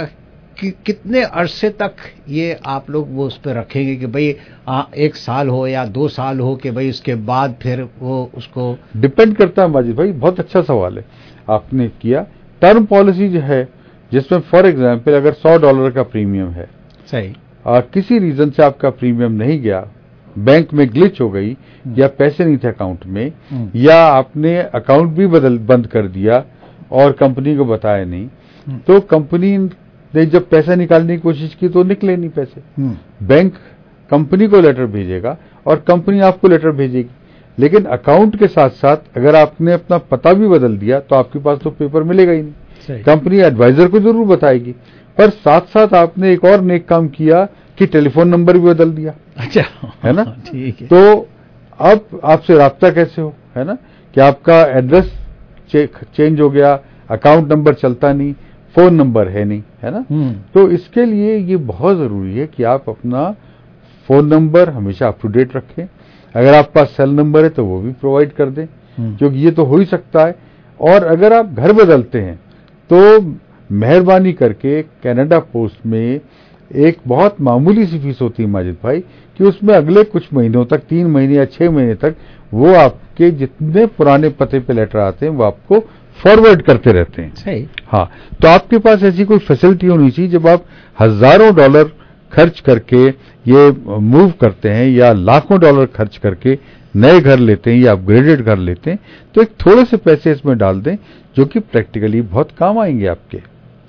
कितने अरसे तक ये आप लोग वो उस पर रखेंगे कि भाई 1 साल हो या 2 साल हो, कि भाई उसके बाद फिर वो उसको डिपेंड करता है। माजिद भाई बहुत अच्छा सवाल है आपने किया। टर्म पॉलिसी जो है जिसमें फॉर एग्जांपल अगर $100 का प्रीमियम है, सही, किसी रीजन से आपका प्रीमियम नहीं गया, बैंक में ग्लिच हो गई, या पैसे नहीं थे अकाउंट में, या आपने अकाउंट भी बंद कर दिया और कंपनी को बताया नहीं, तो कंपनी ने जब पैसा निकालने की कोशिश की तो निकले नहीं पैसे, बैंक कंपनी को लेटर भेजेगा और कंपनी आपको लेटर भेजेगी। लेकिन अकाउंट के साथ साथ अगर आपने अपना पता भी बदल दिया तो आपके पास तो पेपर मिलेगा ही नहीं। कंपनी एडवाइजर को जरूर बताएगी, पर साथ साथ आपने एक और नेक काम किया कि टेलीफोन नंबर भी बदल दिया। अच्छा, है ना, ठीक है। तो अब आपसे राब्ता कैसे हो, है ना, कि आपका एड्रेस चेंज हो गया, अकाउंट नंबर चलता नहीं, फोन नंबर है नहीं, है ना। तो इसके लिए ये बहुत जरूरी है कि आप अपना फोन नंबर हमेशा अप टू डेट रखें। अगर आपके पास सेल नंबर है तो वो भी प्रोवाइड कर दें, क्योंकि ये तो हो ही सकता है। और अगर आप घर बदलते हैं तो मेहरबानी करके कनाडा पोस्ट में एक बहुत मामूली सी फीस होती है माजिद भाई, कि उसमें अगले कुछ महीनों तक, 3 महीने या 6 महीने तक, वो आपके जितने पुराने पते पे लेटर आते हैं वो आपको फॉरवर्ड करते रहते हैं। सही। हाँ, तो आपके पास ऐसी कोई फैसिलिटी होनी चाहिए जब आप हजारों डॉलर खर्च करके ये मूव करते हैं या लाखों डॉलर खर्च करके नए घर लेते हैं या अपग्रेडेड घर लेते हैं, तो एक थोड़े से पैसे इसमें डाल दें जो कि प्रैक्टिकली बहुत काम आएंगे आपके।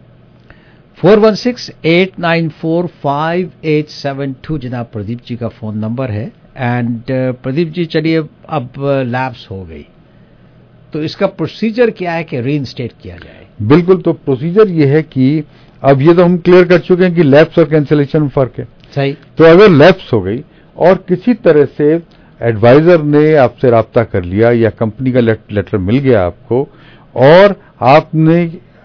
4168945872 जनाब प्रदीप जी का फोन नंबर है। एंड प्रदीप जी, चलिए अब लैप्स हो गई तो इसका प्रोसीजर क्या है कि रीइंस्टेट किया जाए? बिल्कुल, तो प्रोसीजर ये है कि अब ये तो हम क्लियर कर चुके हैं कि लैप्स और कैंसिलेशन में फर्क है। सही। तो अगर लैप्स हो गई और किसी तरह से एडवाइजर ने आपसे राब्ता कर लिया या कंपनी का लेटर मिल गया आपको और आपने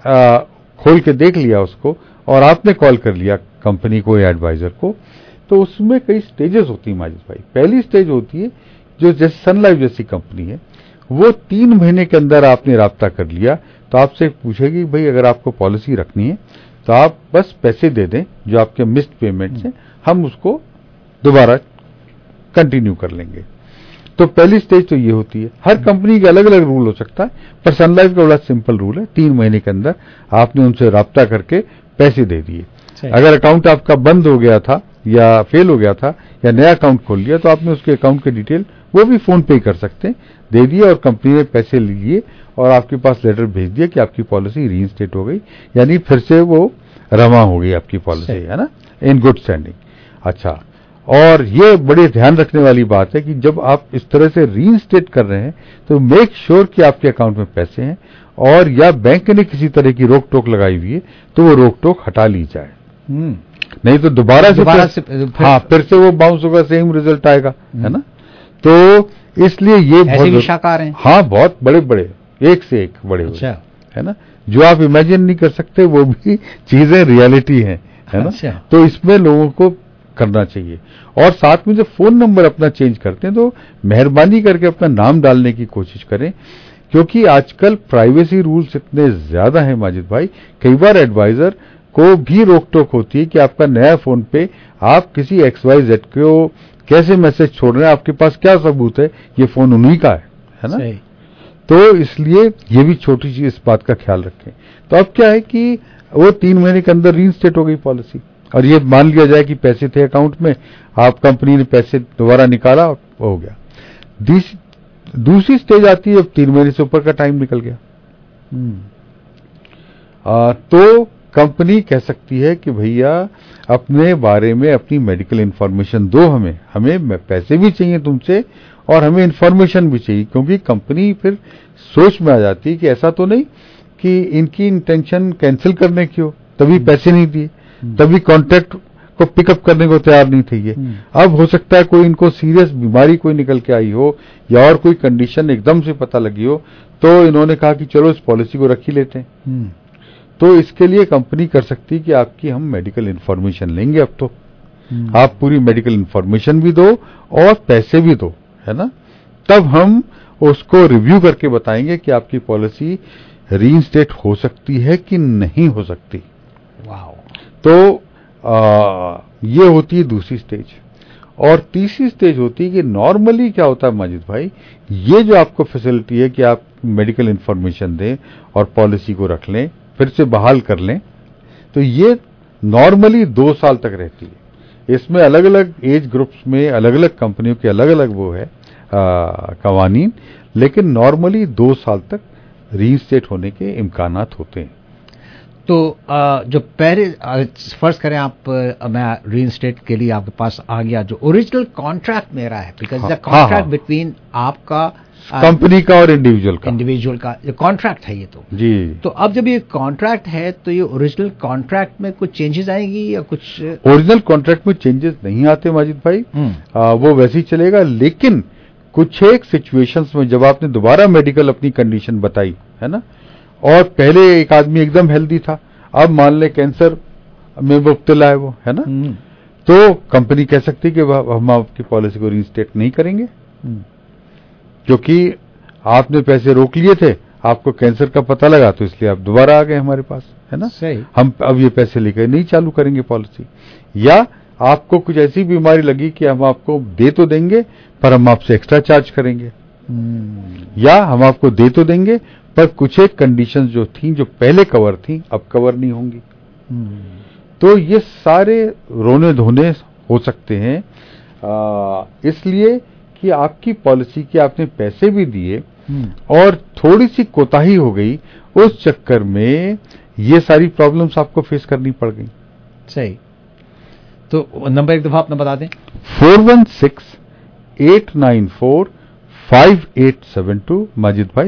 खोल के देख लिया उसको और आपने कॉल कर लिया कंपनी को या एडवाइजर को, तो उसमें कई स्टेजेस होती है माजिद भाई। पहली स्टेज होती है जो जैसे सन लाइफ जैसी कंपनी है, वो 3 महीने के अंदर आपने राब्ता कर लिया तो आपसे पूछेगी भाई अगर आपको पॉलिसी रखनी है तो आप बस पैसे दे दें जो आपके मिस्ड पेमेंट्स हैं, हम उसको दोबारा कंटिन्यू कर लेंगे। तो पहली स्टेज तो ये होती है। हर कंपनी का अलग अलग रूल हो सकता है, पर सन लाइफ का बड़ा सिंपल रूल है, 3 महीने के अंदर आपने उनसे राब्ता करके पैसे दे दिए। अगर अकाउंट आपका बंद हो गया था या फेल हो गया था या नया अकाउंट खोल लिया तो आपने उसके अकाउंट के डिटेल वो भी फोन पे कर सकते हैं, दे दिए और कंपनी ने पैसे लिए और आपके पास लेटर भेज दिया कि आपकी पॉलिसी रीइंस्टेट हो गई, यानी फिर से वो रवा हो गई आपकी पॉलिसी, है ना, इन गुड स्टैंडिंग। अच्छा, और ये बड़े ध्यान रखने वाली बात है कि जब आप इस तरह से रीइंस्टेट कर रहे हैं तो मेक श्योर कि आपके अकाउंट में पैसे हैं, और या बैंक ने किसी तरह की रोक टोक लगाई हुई है तो वो रोक टोक हटा ली जाए, नहीं तो दोबारा से फिर से वो बाउंस होगा, सेम रिजल्ट आएगा, है ना। तो इसलिए ये बहुत शाकार हैं। हाँ, बहुत बड़े बड़े, एक से एक बड़े, अच्छा, है ना, जो आप इमेजिन नहीं कर सकते वो भी चीजें रियलिटी है ना। अच्छा। तो इसमें लोगों को करना चाहिए। और साथ में जब फोन नंबर अपना चेंज करते हैं तो मेहरबानी करके अपना नाम डालने की कोशिश करें, क्योंकि आजकल प्राइवेसी रूल्स इतने ज्यादा हैं माजिद भाई, कई बार एडवाइजर को भी रोक टोक होती है कि आपका नया फोन पे आप किसी XYZ को कैसे मैसेज छोड़ रहे हैं, आपके पास क्या सबूत है, ये फोन उन्हीं का है ना। तो इसलिए ये भी छोटी सी इस बात का ख्याल रखें। तो अब क्या है कि वो 3 महीने के अंदर रीइंस्टेट हो गई पॉलिसी, और ये मान लिया जाए कि पैसे थे अकाउंट में, आप कंपनी ने पैसे दोबारा निकाला, हो गया। दूसरी स्टेज आती है, अब 3 महीने से ऊपर का टाइम निकल गया, तो कंपनी कह सकती है कि भैया अपने बारे में अपनी मेडिकल इंफॉर्मेशन दो, हमें पैसे भी चाहिए तुमसे और हमें इंफॉर्मेशन भी चाहिए, क्योंकि कंपनी फिर सोच में आ जाती है कि ऐसा तो नहीं कि इनकी इंटेंशन कैंसिल करने की हो, तभी पैसे नहीं दिए, तभी कॉन्ट्रैक्ट को पिकअप करने को तैयार नहीं थे ये। अब हो सकता है कोई इनको सीरियस बीमारी कोई निकल के आई हो या और कोई कंडीशन एकदम से पता लगी हो, तो इन्होंने कहा कि चलो इस पॉलिसी को रख ही लेते हैं। तो इसके लिए कंपनी कर सकती है कि आपकी हम मेडिकल इंफॉर्मेशन लेंगे, अब तो आप पूरी मेडिकल इंफॉर्मेशन भी दो और पैसे भी दो, है ना, तब हम उसको रिव्यू करके बताएंगे कि आपकी पॉलिसी रीइंस्टेट हो सकती है कि नहीं हो सकती। तो ये होती है दूसरी स्टेज। और तीसरी स्टेज होती है कि नॉर्मली क्या होता है माजिद भाई, ये जो आपको फैसिलिटी है कि आप मेडिकल इंफॉर्मेशन दें और पॉलिसी को रख लें, फिर से बहाल कर लें, तो ये नॉर्मली 2 साल तक रहती है। इसमें अलग अलग एज ग्रुप्स में अलग अलग कंपनियों के अलग अलग वो है कवानीन, लेकिन नॉर्मली 2 साल तक रीइंस्टेट होने के इम्कानात होते हैं। तो जो पहले फर्ज करें आप मैं रीइंस्टेट के लिए आपके पास आ गया, जो ओरिजिनल कॉन्ट्रैक्ट मेरा है, बिकॉज द कॉन्ट्रैक्ट बिटवीन आपका कंपनी का और इंडिविजुअल का जो कॉन्ट्रैक्ट है ये तो जी। तो अब जब ये कॉन्ट्रैक्ट है तो ये ओरिजिनल कॉन्ट्रैक्ट में कुछ चेंजेस आएंगी या कुछ? ओरिजिनल कॉन्ट्रैक्ट में चेंजेस नहीं आते माजिद भाई, वो वैसे ही चलेगा, लेकिन कुछ एक सिचुएशंस में जब आपने दोबारा मेडिकल अपनी कंडीशन बताई है ना, और पहले एक आदमी एकदम हेल्दी था, अब मान ले कैंसर में मुब्तला है वो, है ना, तो कंपनी कह सकती है कि हम आपकी पॉलिसी को रीइंस्टेट नहीं करेंगे, क्योंकि आपने पैसे रोक लिए थे, आपको कैंसर का पता लगा तो इसलिए आप दोबारा आ गए हमारे पास, है ना, सही। हम अब ये पैसे लेकर नहीं चालू करेंगे पॉलिसी। या आपको कुछ ऐसी बीमारी लगी कि हम आपको दे तो देंगे पर हम आपसे एक्स्ट्रा चार्ज करेंगे, या हम आपको दे तो देंगे पर कुछ एक कंडीशंस जो थी, जो पहले कवर थी, अब कवर नहीं होंगी। तो ये सारे रोने धोने हो सकते हैं, इसलिए कि आपकी पॉलिसी के आपने पैसे भी दिए और थोड़ी सी कोताही हो गई, उस चक्कर में ये सारी प्रॉब्लम्स आपको फेस करनी पड़ गई। सही। तो नंबर एक दफा अपना बता दें। 4168945872 माजिद भाई,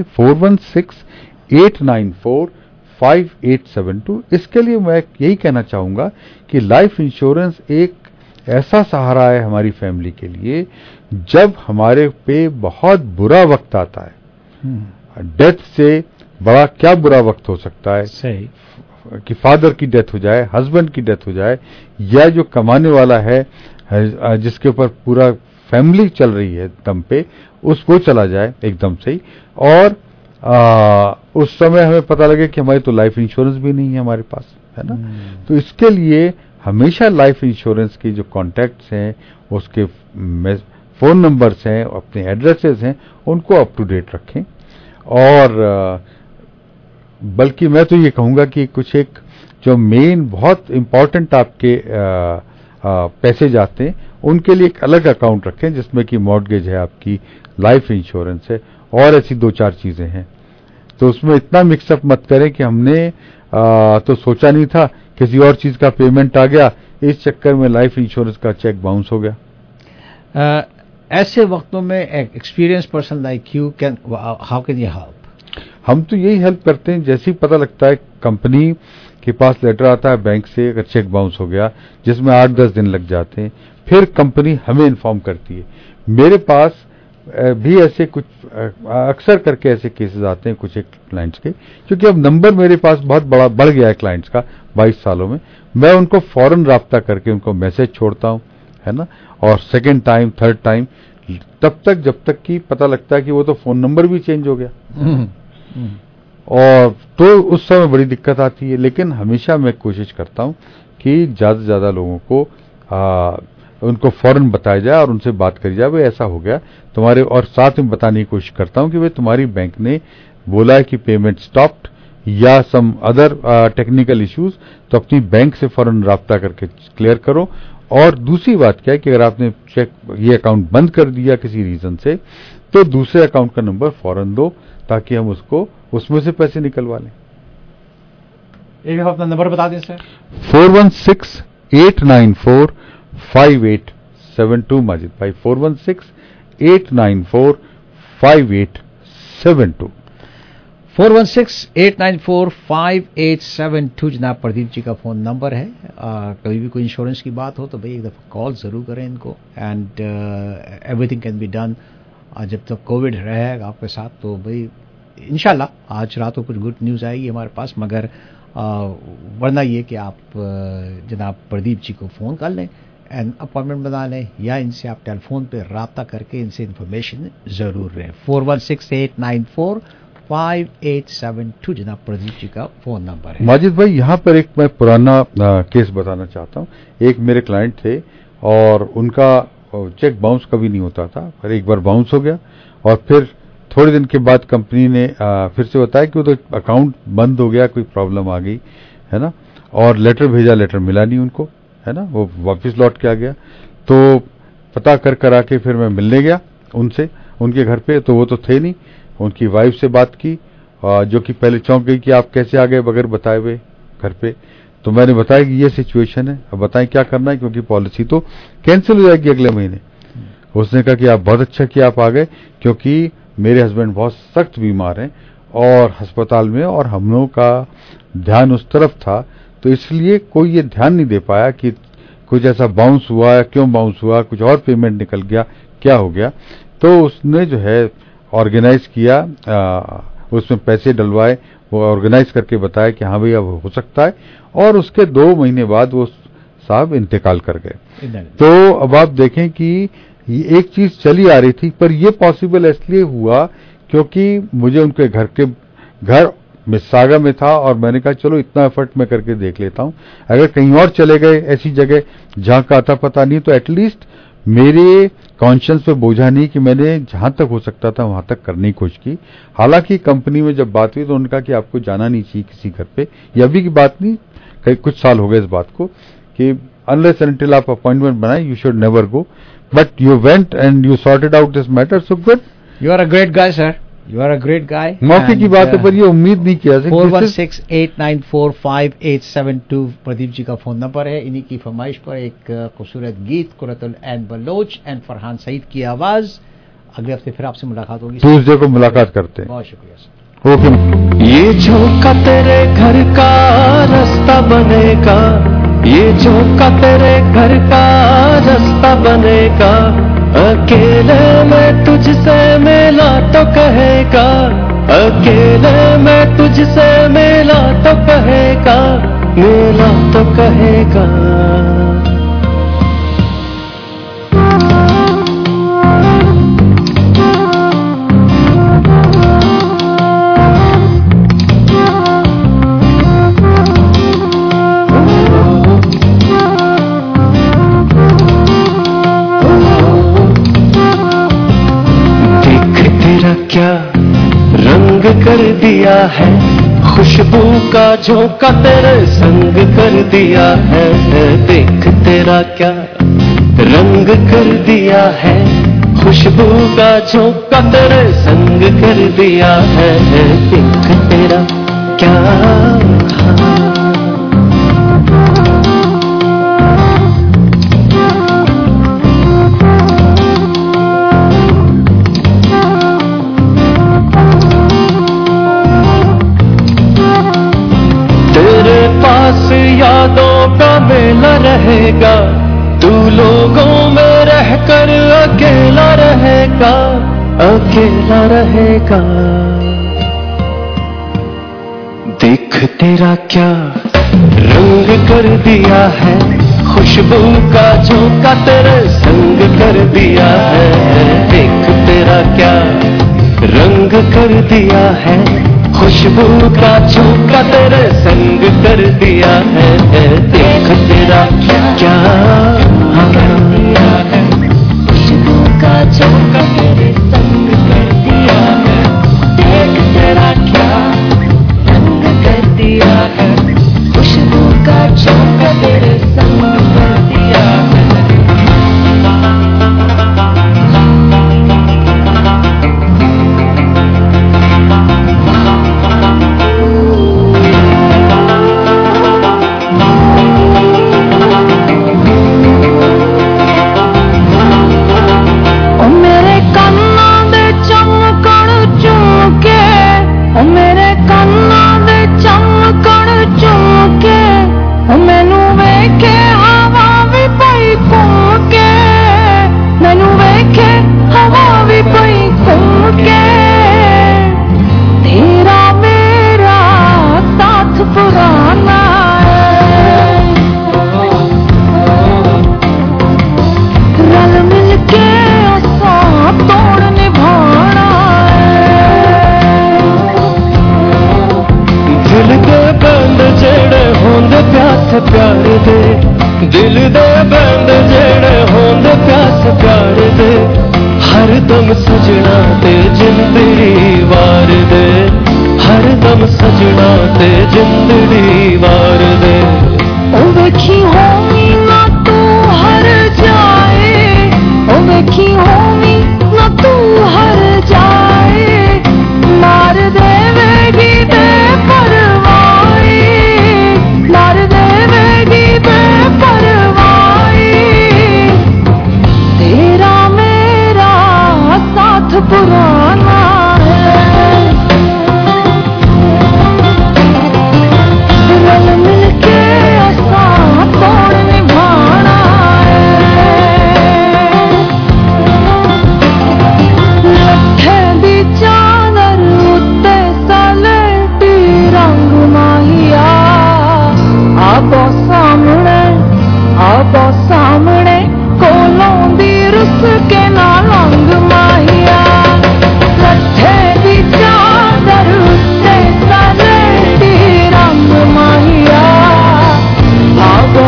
4168945872। इसके लिए मैं यही कहना चाहूंगा कि लाइफ इंश्योरेंस एक ऐसा सहारा है हमारी फैमिली के लिए, जब हमारे पे बहुत बुरा वक्त आता है, डेथ से बड़ा क्या बुरा वक्त हो सकता है, सही, कि फादर की डेथ हो जाए, हस्बैंड की डेथ हो जाए, या जो कमाने वाला है जिसके ऊपर पूरा फैमिली चल रही है दम पे, उसको चला जाए एकदम से ही, और उस समय हमें पता लगे कि हमारी तो लाइफ इंश्योरेंस भी नहीं है हमारे पास, है ना। तो इसके लिए हमेशा लाइफ इंश्योरेंस की जो कॉन्टैक्ट्स हैं, उसके फोन नंबर्स हैं, अपने एड्रेसेस हैं, उनको अप टू डेट रखें। और बल्कि मैं तो ये कहूंगा कि कुछ एक जो मेन बहुत इंपॉर्टेंट आपके पैसे जाते हैं, उनके लिए एक अलग अकाउंट रखें, जिसमें कि मॉर्गेज है, आपकी लाइफ इंश्योरेंस है, और ऐसी 2-4 चीजें हैं। तो उसमें इतना मिक्सअप मत करें कि हमने तो सोचा नहीं था, किसी और चीज का पेमेंट आ गया, इस चक्कर में लाइफ इंश्योरेंस का चेक बाउंस हो गया। ऐसे वक्तों में experience person like you can, how can you help? हम तो यही हेल्प करते हैं, जैसे ही पता लगता है कंपनी के पास लेटर आता है बैंक से, अगर चेक बाउंस हो गया, जिसमें 8-10 दिन लग जाते हैं, फिर कंपनी हमें इन्फॉर्म करती है। मेरे पास भी ऐसे कुछ अक्सर करके ऐसे केसेस आते हैं कुछ एक क्लाइंट्स के, क्योंकि अब नंबर मेरे पास बहुत बड़ा बढ़ गया है क्लाइंट्स का 22 सालों में। मैं उनको फौरन राब्ता करके उनको मैसेज छोड़ता हूं, है ना, और सेकेंड टाइम, थर्ड टाइम, तब तक जब तक कि पता लगता है कि वो तो फोन नंबर भी चेंज हो गया, और तो उस समय बड़ी दिक्कत आती है। लेकिन हमेशा मैं कोशिश करता हूं कि ज्यादा से ज्यादा लोगों को उनको फौरन बताया जाए और उनसे बात करी जाए, भाई ऐसा हो गया तुम्हारे, और साथ में बताने की कोशिश करता हूं कि भाई तुम्हारी बैंक ने बोला है कि पेमेंट स्टॉप्ड या सम अदर टेक्निकल इश्यूज, तो अपनी बैंक से फौरन राब्ता करके क्लियर करो। और दूसरी बात क्या है कि अगर आपने चेक ये अकाउंट बंद कर दिया किसी रीजन से, तो दूसरे अकाउंट का नंबर फौरन दो ताकि हम उसको उसमें से पैसे निकलवा लें। एक अपना नंबर बता दें सर। 416-894-5872 माजिद भाई, 416-894-5872। 416-894-5872 जनाब प्रदीप जी का फोन नंबर है। कभी भी कोई इंश्योरेंस की बात हो तो भाई एक दफ़ा कॉल ज़रूर करें इनको, and everything can be done. जब तक कोविड रहेगा आपके साथ तो भाई इंशाल्लाह आज रात को कुछ गुड न्यूज़ आएगी हमारे पास, मगर वरना ये कि आप जनाब प्रदीप जी को फ़ोन कर लें एंड अपॉइंटमेंट बना लें, या इनसे आप टेलीफोन पे रब्ता करके इनसे इन्फॉर्मेशन ज़रूर लें। 416-894-5872 जनाब प्रदीप जी का फ़ोन नंबर है। माजिद भाई यहाँ पर एक मैं पुराना केस बताना चाहता हूँ। एक मेरे क्लाइंट थे और उनका चेक बाउंस कभी नहीं होता था, पर एक बार बाउंस हो गया और फिर थोड़े दिन के बाद कंपनी ने फिर से बताया कि वो तो अकाउंट बंद हो गया, कोई प्रॉब्लम आ गई है ना, और लेटर भेजा, लेटर मिला नहीं उनको, है ना, वो वापस लौट के आ गया। तो पता कर आके फिर मैं मिलने गया उनसे उनके घर पे, तो वो तो थे नहीं। उनकी वाइफ से बात की जो कि पहले चौंक गई कि आप कैसे आ गए बगैर बताए हुए घर पे। तो मैंने बताया कि ये सिचुएशन है, अब बताएं क्या करना है, क्योंकि पॉलिसी तो कैंसिल हो जाएगी अगले महीने। उसने कहा कि आप बहुत अच्छा किया आप आ गए, क्योंकि मेरे हस्बैंड बहुत सख्त बीमार हैं और अस्पताल में, और हम लोगों का ध्यान उस तरफ था, तो इसलिए कोई ये ध्यान नहीं दे पाया कि कुछ ऐसा बाउंस हुआ, क्यों बाउंस हुआ, कुछ और पेमेंट निकल गया, क्या हो गया। तो उसने जो है ऑर्गेनाइज किया, उसमें पैसे डलवाए, वो ऑर्गेनाइज करके बताया कि हाँ भाई अब हो सकता है, और उसके 2 महीने बाद वो साहब इंतकाल कर गए। तो अब आप देखें कि ये एक चीज चली आ रही थी, पर ये पॉसिबल इसलिए हुआ क्योंकि मुझे उनके घर मिस्सागा में था और मैंने कहा चलो इतना एफर्ट मैं करके देख लेता हूं, अगर कहीं और चले गए ऐसी जगह जहां का आता पता नहीं, तो एटलीस्ट मेरे कॉन्शियंस पे बोझा नहीं कि मैंने जहां तक हो सकता था वहां तक करने की कोशिश की। हालांकि कंपनी में जब बात हुई तो उन्होंने कहा कि आपको जाना नहीं चाहिए किसी घर पे, ये अभी की बात नहीं, कई कुछ साल हो गए इस बात को, कि अनलेस अनटिल आप अपॉइंटमेंट बनाए you should never go, but you went and you sorted out this matter, so good. You are a great guy sir, you are a great guy. मौके की बात है, पर ये उम्मीद नहीं किया। 416-894-5872 प्रदीप जी का फोन नंबर है। इन्हीं की फरमाइश पर एक खूबसूरत गीत कुरतुल ऐन बलोच एंड फरहान सईद की आवाज। अगले हफ्ते फिर आपसे मुलाकात होगी, ट्यूसडे को मुलाकात करते हैं। बहुत शुक्रिया सर। ओके। ये झोंका तेरे घर का रास्ता बनेगा, ये झोंका तेरे घर का रास्ता बनेगा, अकेले में तुझसे मिला तो कहेगा, अकेले में तुझसे मिला तो कहेगा, मिला तो कहेगा। क्या रंग कर दिया है, खुशबू का झोंका तेरे संग कर दिया है, देख तेरा क्या रंग कर दिया है, खुशबू का झोंका तेरे संग कर दिया है, देख तेरा क्या यादों का मेला रहेगा, तू लोगों में रहकर अकेला रहेगा, अकेला रहेगा। देख तेरा क्या रंग कर दिया है, खुशबू का झोंका तेरे संग कर दिया है, देख तेरा क्या रंग कर दिया है, खुशबू का झोंका तेरे संग कर दिया है, देख तेरा क्या दिल दे बंद जेड़े होंदे प्यास प्यार दे हर दम सजना ते जिंदड़ी वार दे हर दम सजना ते जिंदड़ी वार दे ओ वेखी होवी ना तू हर जाए ओ वेखी होवी ना तू हर जाए मार देवेगी बेपरवाही मार देवेगी बेपरवाही तेरा मेरा साथ पुराना है रल मिल के साथ तोड़ निभाना लट्ठे दी चादर उत्ते सलेटी रंग माहिया आपो सामने कोलों दी रुस के ना लंग माहिया लट्ठे दी चादर उत्ते सलेटी रंग माहिया आपो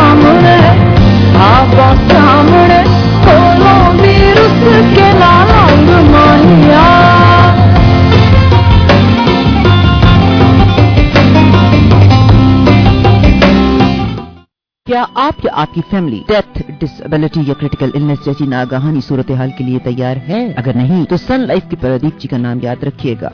सामने कोलों दी रुस के ना लंग माहिया क्या आप या आपकी फैमिली डेथ, डिसेबिलिटी या क्रिटिकल इलनेस जैसी नागाहानी सूरत हाल के लिए तैयार है? अगर नहीं तो सन लाइफ के प्रदीप जी का नाम याद रखिएगा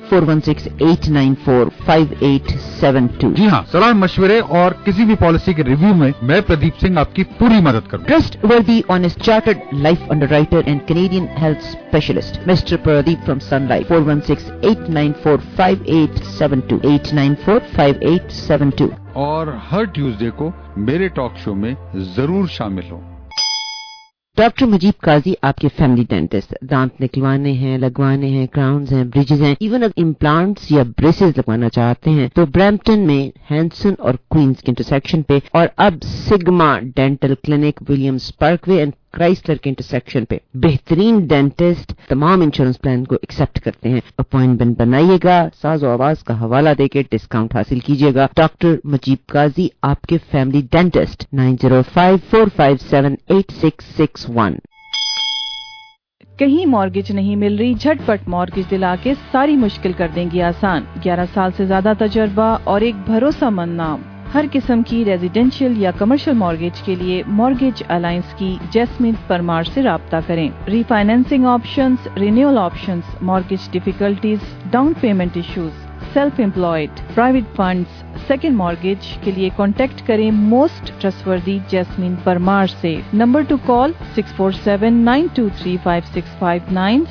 4168945872। जी हाँ, सलाह मशवरे और किसी भी पॉलिसी के रिव्यू में मैं प्रदीप सिंह आपकी पूरी मदद करूँ। Trustworthy, honest, chartered life underwriter and Canadian health specialist, Mr. Pradeep from Sun Life, 416-894-5872, 894-5872। और हर ट्यूसडे को मेरे टॉक शो में जरूर शामिल हो। डॉक्टर मुजीब काजी आपके फैमिली डेंटिस्ट, दांत निकलवाने हैं, लगवाने हैं, क्राउन्स हैं, ब्रिजेस हैं, इवन अगर इम्प्लांट्स या ब्रेसेस लगवाना चाहते हैं तो ब्रैम्पटन में हैंसन और क्वींस के इंटरसेक्शन पे और अब Sigma dental clinic Williams Parkway and Chrysler के इंटरसेक्शन पे बेहतरीन डेंटिस्ट तमाम इंश्योरेंस प्लान को एक्सेप्ट करते हैं। अपॉइंटमेंट बनाइएगा, साज़ो आवाज का हवाला देके डिस्काउंट हासिल कीजिएगा। डॉक्टर मुजीब काजी आपके फैमिली डेंटिस्ट 9054578661। कहीं मॉर्गेज नहीं मिल रही, झटपट मॉर्गेज दिला के सारी मुश्किल कर देंगी आसान। 11 साल से ज्यादा तजर्बा और एक भरोसामंद नाम। हर किस्म की रेजिडेंशियल या कमर्शियल मॉर्गेज के लिए मॉर्गेज अलायंस की जैस्मिन परमार से राब्ता करें। Refinancing options, renewal options, mortgage difficulties, down payment issues, self employed, private funds, second mortgage के लिए कांटेक्ट करें मोस्ट ट्रस्टवर्दी जैस्मिन परमार से। Number to call 6479235659,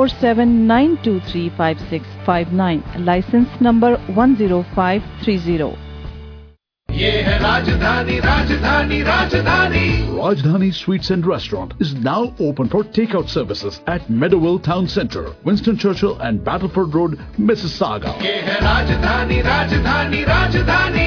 6479235659, licence number 10530। ये है राजधानी राजधानी राजधानी Rajdhani Sweets and Restaurant is now open for takeout services at Meadowville Town Centre, Winston Churchill and Battleford Road, Mississauga. ये है राजधानी राजधानी राजधानी।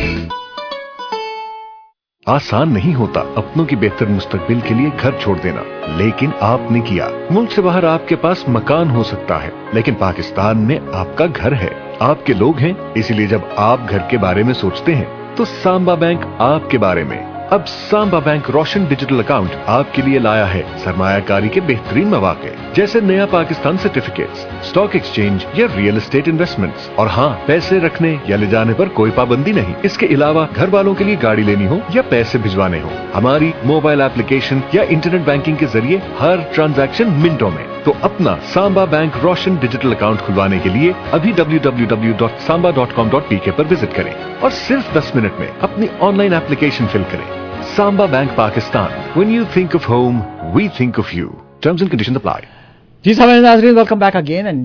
आसान नहीं होता अपनों की बेहतर मुस्तकबिल के लिए घर छोड़ देना, लेकिन आपने किया। मुल्क से बाहर आपके पास मकान हो सकता है, लेकिन पाकिस्तान में आपका घर है, आपके लोग हैं। इसीलिए जब आप घर के बारे में सोचते हैं तो सांबा बैंक आपके बारे में। अब Samba bank Roshan digital account आपके लिए लाया है सरमायाकारी के बेहतरीन मौके, जैसे नया पाकिस्तान सर्टिफिकेट्स, स्टॉक एक्सचेंज या रियल एस्टेट इन्वेस्टमेंट्स। और हाँ, पैसे रखने या ले जाने पर कोई पाबंदी नहीं। इसके अलावा घर वालों के लिए गाड़ी लेनी हो या पैसे भिजवाने हो, हमारी मोबाइल एप्लीकेशन या इंटरनेट बैंकिंग के जरिए हर ट्रांजैक्शन मिनटों में। तो अपना Samba bank Roshan digital account खुलवाने के लिए अभी www.samba.com.pk पर विजिट करें और सिर्फ 10 मिनट में अपनी ऑनलाइन एप्लीकेशन फिल करें। Samba bank Pakistan, when you think of home, we think of you. Terms and conditions apply. जी साहब नाज़रीन, welcome back again and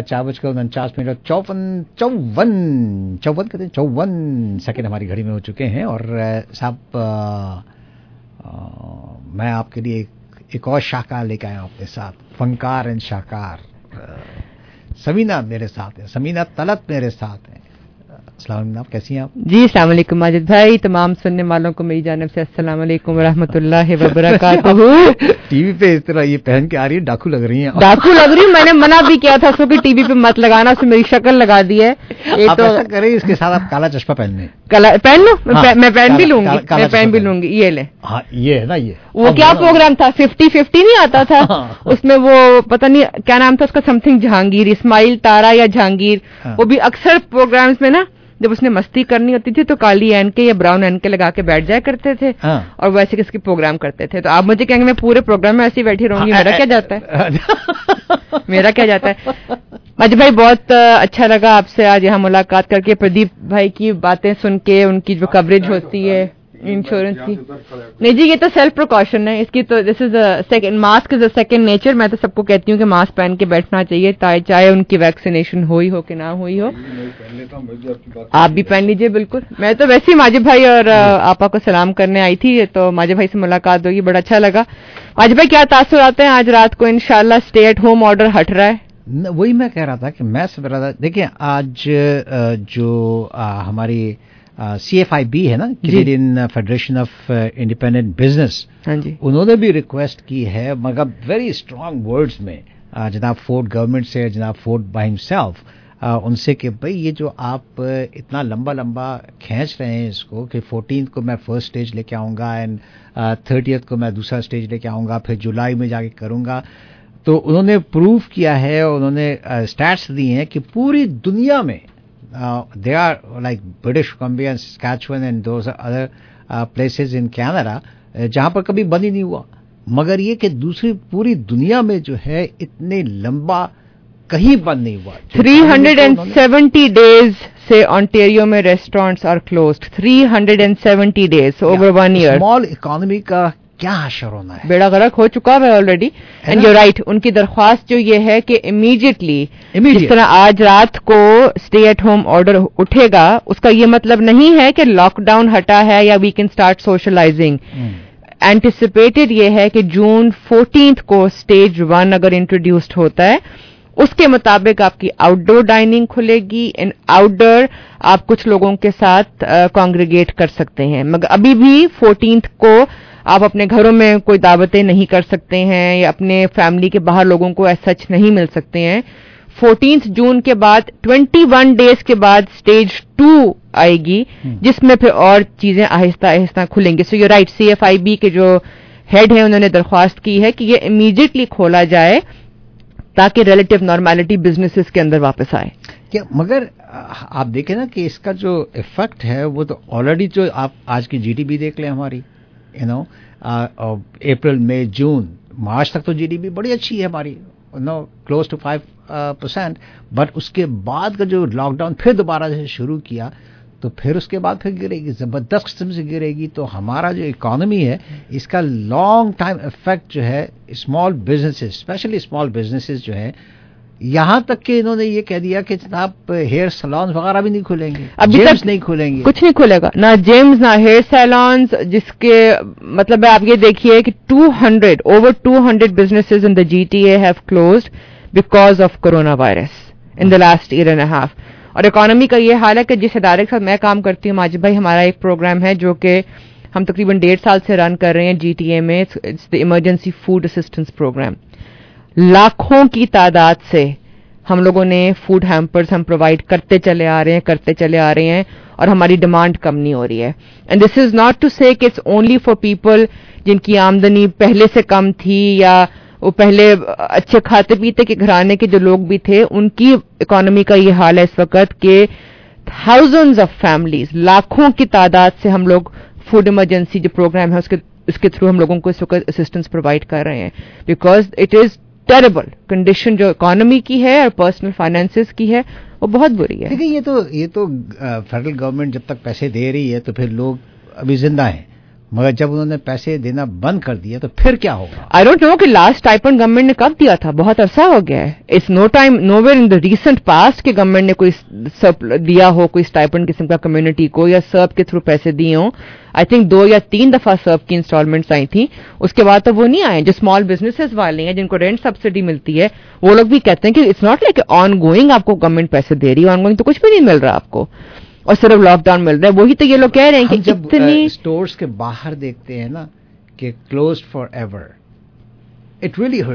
4:49 second हमारी घड़ी में हो चुके हैं। और साहब मैं आपके लिए एक और शाहकार लेकर आया हूं अपने साथ, फनकार एंड शाहकार। समीना मेरे साथ है, समीना तलत मेरे साथ है। अस्सलाम वालेकुम, आप कैसी हैं आप? जी अस्सलाम वालेकुम माजिद भाई, तमाम सुनने वालों को मेरी जानिब से अस्सलाम वालेकुम रहमतुल्लाहि व बरकातहू। टीवी पे इस तरह ये पहन के आ रही है, डाकू लग रही हैं। डाकू लग रही हूँ, मैंने मना भी किया था उसको कि टीवी पे मत लगाना, उसने मेरी शक्ल लगा दी है। आप ऐसा करें, इसके साथ आप काला चश्मा पहन लें। पहन लो, मैं पेन भी लूंगी, काला मैं पेन भी चश्मा लूंगी, ये ले। हाँ ये है ना, ये वो क्या प्रोग्राम था, 50-50 नहीं आता था उसमें, वो पता नहीं क्या नाम था उसका, समथिंग जहांगीर, इस्माइल तारा या जहांगीर, वो भी अक्सर प्रोग्राम्स में ना जब उसने मस्ती करनी होती थी तो काली एनके या ब्राउन एनके लगा के बैठ जाया करते थे और वैसे किसकी प्रोग्राम करते थे। तो आप मुझे कहेंगे मैं पूरे प्रोग्राम में ऐसे ही बैठी रहूंगी, मेरा क्या जाता है मेरा क्या जाता है। माजिद भाई बहुत अच्छा लगा आपसे आज यहाँ मुलाकात करके, प्रदीप भाई की बातें सुन के, उनकी जो कवरेज होती है इंश्योरेंस की। नहीं जी, ये तो सेल्फ प्रिकॉशन है इसकी, तो this is second, mask is a second nature. मैं तो सबको कहती हूँ कि मास्क पहन के बैठना चाहिए, चाहे उनकी वैक्सीनेशन हुई हो कि ना हुई हो। आप भी पहन लीजिए, बिल्कुल। मैं तो वैसे ही माजिद भाई और आपा को सलाम करने आई थी, तो माजिद भाई से मुलाकात होगी, बड़ा अच्छा लगा। माजिद भाई क्या तासुर आते हैं आज रात को? इंशाल्लाह स्टे एट होम ऑर्डर हट रहा है। वही मैं कह रहा था कि मैं समझ रहा था, देखिए आज जो हमारी CFIB है ना, Canadian federation of independent business, हाँ जी, उन्होंने भी रिक्वेस्ट की है, मगर वेरी स्ट्रांग वर्ड्स में, जनाब फोर्ड गवर्नमेंट से, जनाब फोर्ड बाय हिमसेल्फ, उनसे कि भाई ये जो आप इतना लंबा लंबा खींच रहे हैं इसको, कि 14th को मैं फर्स्ट स्टेज लेके आऊँगा एंड 30th को मैं दूसरा स्टेज लेके आऊँगा, फिर जुलाई में जाके करूँगा। तो उन्होंने प्रूव किया है, उन्होंने स्टैट्स दी हैं कि पूरी दुनिया में they are like British Columbia and Saskatchewan and those other places in Canada जहां पर कभी बंद ही नहीं हुआ, मगर ये कि दूसरी पूरी दुनिया में जो है इतने लंबा कहीं बंद नहीं हुआ। 370 days से ऑन्टेरियो में restaurants are closed, 370 days over 1 year। Small economy का क्या असर होना है, बेड़ा गर्क हो चुका है ऑलरेडी। एंड यू राइट, उनकी दरख्वास्त जो ये है कि इमीडिएटली जिस तरह आज रात को स्टे एट होम ऑर्डर उठेगा, उसका ये मतलब नहीं है कि लॉकडाउन हटा है या we can start socialising. Anticipated ये है कि जून 14th को स्टेज 1 अगर इंट्रोड्यूस्ड होता है, उसके मुताबिक आपकी आउटडोर डाइनिंग खुलेगी, एंड आउटडोर आप कुछ लोगों के साथ कॉन्ग्रीगेट कर सकते हैं, मगर अभी भी 14th को आप अपने घरों में कोई दावतें नहीं कर सकते हैं या अपने फैमिली के बाहर लोगों को ऐसा सच नहीं मिल सकते हैं। 14th जून के बाद 21 डेज के बाद स्टेज 2 आएगी, जिसमें फिर और चीजें आहिस्ता आहिस्ता खुलेंगी। सो यू राइट, CFIB के जो हेड है उन्होंने दरख्वास्त की है कि ये इमीडिएटली खोला जाए ताकि रिलेटिव नॉर्मेलिटी बिजनेसेस के अंदर वापस आए। क्या मगर आप देखें ना कि इसका जो इफेक्ट है वो तो ऑलरेडी, जो आप आज की GDP देख लें हमारी, यू नो अप्रैल मई जून मार्च तक तो GDP बड़ी अच्छी है हमारी, नो क्लोज टू 5%, बट उसके बाद का जो लॉकडाउन फिर दोबारा से शुरू किया तो फिर उसके बाद फिर गिरेगी, जबरदस्त किस्म से गिरेगी। तो हमारा जो इकोनॉमी है इसका लॉन्ग टाइम इफेक्ट जो है small businesses, especially small businesses जो है, यहाँ तक कि इन्होंने ये कह दिया कि जनाब हेयर सैलून वगैरह भी नहीं खुलेंगे, जिम्स नहीं खुलेंगे, कुछ नहीं खुलेगा, ना जिम्स ना हेयर सैलून्स, जिसके मतलब आप ये देखिए कि over 200 businesses in the GTA have closed because of coronavirus in the last year and a half। और इकोनॉमी का ये हाल है कि जिस इदारे के साथ मैं काम करती हूँ माजिद भाई, हमारा एक प्रोग्राम है जो कि हम तकरीबन 1.5 साल से रन कर रहे हैं GTA में, it's the emergency food assistance programme. लाखों की तादाद से हम लोगों ने फूड हैम्पर्स हम प्रोवाइड करते चले आ रहे हैं और हमारी डिमांड कम नहीं हो रही है। And this is not to say कि इट्स ओनली फॉर पीपल जिनकी आमदनी पहले से कम थी या वो पहले अच्छे खाते पीते के घराने के जो लोग भी थे, उनकी इकोनॉमी का ये हाल है इस वक्त कि थाउजेंड्स ऑफ फैमिलीज, लाखों की तादाद से हम लोग फूड इमरजेंसी जो प्रोग्राम है उसके थ्रू हम लोगों को इस वक्त असिस्टेंस प्रोवाइड कर रहे हैं, because it is terrible condition जो इकोनॉमी की है और पर्सनल फाइनेंसेस की है वो बहुत बुरी है। देखिए ये तो फेडरल गवर्नमेंट जब तक पैसे दे रही है तो फिर लोग अभी जिंदा हैं, मगर जब उन्होंने पैसे देना बंद कर दिया तो फिर क्या होगा? आई डोंट नो कि लास्ट स्टाइपेंड गवर्नमेंट ने कब दिया था, बहुत अरसा हो गया है। It's no time nowhere in the recent past कि गवर्नमेंट ने कोई दिया हो कोई स्टाइपेंड किस्म का कम्युनिटी को या सर्व के थ्रू पैसे दिए हों। आई थिंक 2 या 3 दफा सर्व की इंस्टॉलमेंट्स आई थी, उसके बाद तो वो नहीं आए। जो स्मॉल बिजनेसेस वाले हैं जिनको रेंट सब्सिडी मिलती है वो लोग भी कहते हैं कि it's not like on going आपको गवर्नमेंट पैसे दे रही है, ऑन गोइंग तो कुछ भी नहीं मिल रहा आपको और सिर्फ लॉकडाउन मिल रहा है। वही तो ये लोग कह रहे हैं कि जब इतनी स्टोर्स के बाहर देखते हैं ना कि closed for ever, it really hurts.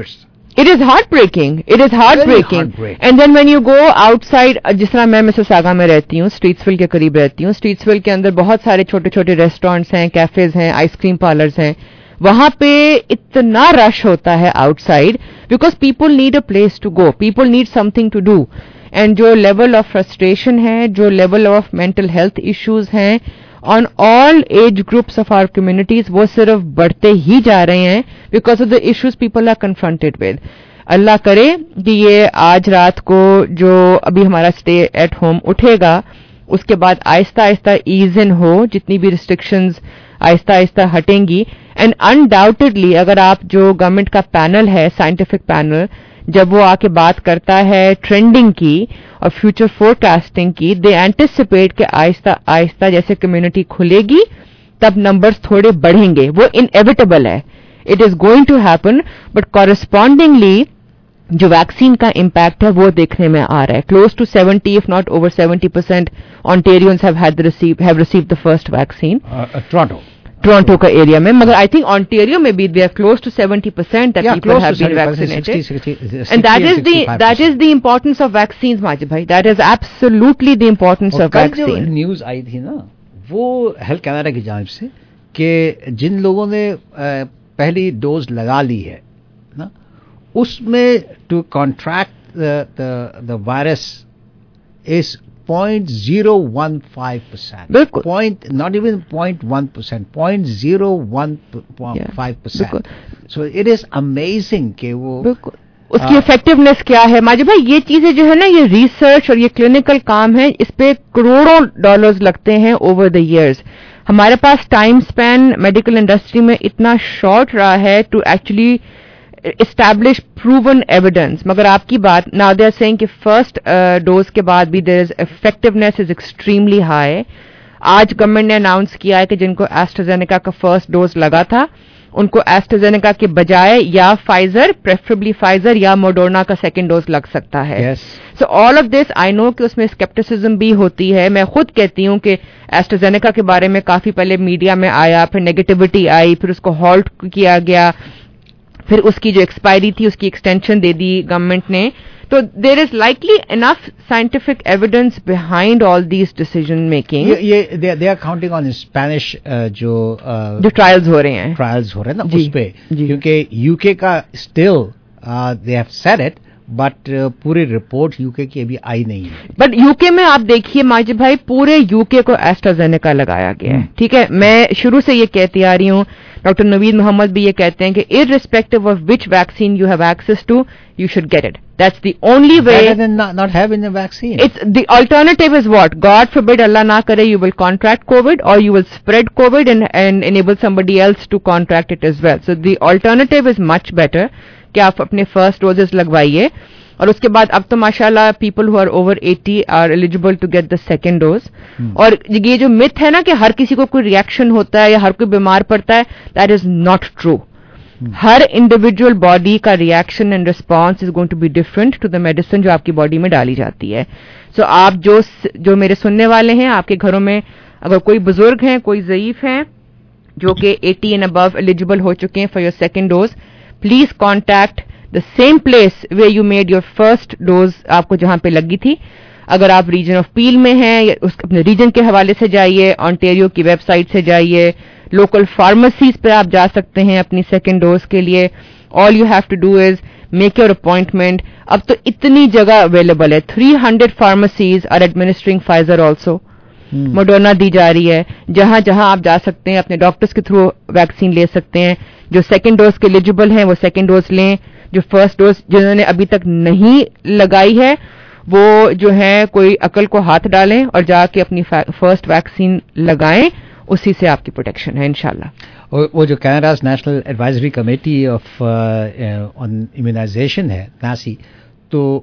It is heartbreaking. It is heartbreaking. And then when you go outside, जिस तरह मैं मिसिसागा में रहती हूँ, स्ट्रीट्सविल के करीब रहती हूँ, स्ट्रीट्सविल के अंदर बहुत सारे छोटे छोटे रेस्टोरेंट्स हैं, कैफेज हैं, आइसक्रीम पार्लर्स हैं. वहां पे इतना रश होता है outside because people need a place to go, people need something to do. And जो लेवल ऑफ फ्रस्ट्रेशन है, जो level of mental health issues हैं on all age groups of our communities, वो सिर्फ बढ़ते ही जा रहे हैं because of the issues people are confronted with. अल्लाह करे कि ये आज रात को जो अभी हमारा स्टे एट होम उठेगा, उसके बाद आहिस्ता आहिस्ता ईज इन हो, जितनी भी restrictions Aahista Aahista हटेंगी. And undoubtedly अगर आप जो गवर्नमेंट का पैनल है, साइंटिफिक पैनल, जब वो आके बात करता है ट्रेंडिंग की और फ्यूचर फोरकास्टिंग की, दे एंटिसिपेट कि आहिस्ता आहिस्ता जैसे कम्युनिटी खुलेगी तब नंबर्स थोड़े बढ़ेंगे. वो इनएविटेबल है, it is going to happen. But correspondingly जो वैक्सीन का इम्पैक्ट है वो देखने में आ रहा है. Close to 70 if not over 70% Ontarians have received the first vaccine. Toronto का एरिया में, मगर आई थिंक ऑन्टेरियो में भी they are close to 70% that people have been vaccinated. And that is the importance of vaccines, Majid भाई. That is absolutely the importance of vaccine. News आई थी ना वो हेल्थ कैनाडा की जानिब से कि जिन लोगों ने पहली डोज लगा ली है ना, उसमें to contract the virus is 0.015%. बिल्कुल. Not even 0.1%, 0.015%. So it is amazing कि वो उसकी इफेक्टिवनेस क्या है. माजिद भाई ये चीजें जो है ना, ये रिसर्च और ये क्लिनिकल काम है, इस पे करोड़ों डॉलर्स लगते हैं ओवर द इयर्स. हमारे पास टाइम स्पैन मेडिकल इंडस्ट्री में इतना शॉर्ट रहा है to actually establish proven evidence. मगर आपकी बात, now they are saying कि first dose के बाद भी there is effectiveness is extremely high. आज गवर्नमेंट ने अनाउंस किया है कि जिनको एस्ट्राजेनेका का फर्स्ट डोज लगा था उनको एस्ट्राजेनेका के बजाय या फाइजर, प्रेफरेबली फाइजर या मोडर्ना का सेकंड डोज लग सकता है. So all of this I know कि उसमें स्केप्टिसिज्म भी होती है. मैं खुद कहती हूँ कि एस्ट्राजेनेका के बारे में काफी पहले मीडिया में आया, फिर नेगेटिविटी आई, फिर उसको हॉल्ट किया गया, फिर उसकी जो एक्सपायरी थी उसकी एक्सटेंशन दे दी गवर्नमेंट ने. तो there is likely enough scientific evidence behind all these decision making. ये they are counting on Spanish जो ट्रायल्स हो रहे हैं ना उस पे, क्योंकि यूके का still they have said it, but पूरी रिपोर्ट यूके की अभी आई नहीं है. बट यूके में आप देखिए माजिद भाई, पूरे यूके को एस्ट्राजेनेका लगाया गया है. ठीक है, मैं शुरू से ये कहती आ रही हूँ, डॉक्टर नवीद मोहम्मद भी ये कहते हैं कि irrespective of which vaccine you have access to, you should get it. That's the only way. Better than not having a vaccine. It's the alternative is what? God forbid, Allah na kare, you will contract COVID or you will spread COVID and enable somebody else to contract it as well. So the alternative is much better कि आप अपने first doses लगवाइए. और उसके बाद अब तो माशाल्लाह people who are over 80 are eligible to get the second dose. और ये जो मिथ है ना कि हर किसी को कोई रिएक्शन होता है या हर कोई बीमार पड़ता है, दैट इज नॉट ट्रू. हर इंडिविजुअल बॉडी का reaction and response is going to be different to the medicine जो आपकी बॉडी में डाली जाती है. सो आप जो मेरे सुनने वाले हैं, आपके घरों में अगर कोई बुजुर्ग हैं, कोई ज़ईफ हैं जो कि 80 एंड अबव एलिजिबल हो चुके हैं for your second dose, please contact the same place way you made your first dose, आपको जहां पे लगी थी. अगर आप रीजन ऑफ पील में हैं या अपने रीजन के हवाले से जाइए, ऑन्टेरियो की वेबसाइट से जाइए, लोकल फार्मेसीज पे आप जा सकते हैं अपनी सेकेंड डोज के लिए. All you have to do is make your appointment. अब तो इतनी जगह अवेलेबल है, 300 pharmacies are administering Pfizer also. Moderna दी जा रही है. जहां जहां आप जा सकते हैं, अपने डॉक्टर्स के थ्रू वैक्सीन ले सकते हैं. जो सेकेंड डोज के एलिजिबल हैं वो सेकेंड डोज लें. जो फर्स्ट डोज जिन्होंने अभी तक नहीं लगाई है वो जो है कोई अकल को हाथ डालें और जाके अपनी फर्स्ट वैक्सीन लगाएं. उसी से आपकी प्रोटेक्शन है इंशाल्लाह. वो जो Canada's national advisory committee of on immunisation है, नासी, तो